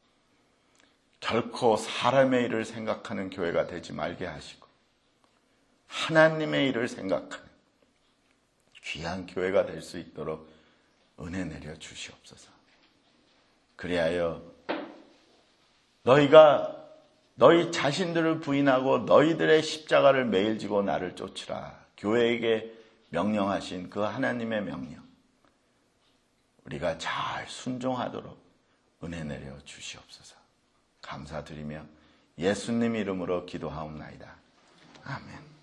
결코 사람의 일을 생각하는 교회가 되지 말게 하시고 하나님의 일을 생각하는 귀한 교회가 될 수 있도록 은혜 내려 주시옵소서. 그리하여 너희가 너희 자신들을 부인하고 너희들의 십자가를 매일 지고 나를 쫓으라 교회에게 명령하신 그 하나님의 명령, 우리가 잘 순종하도록 은혜 내려 주시옵소서. 감사드리며 예수님 이름으로 기도하옵나이다. 아멘.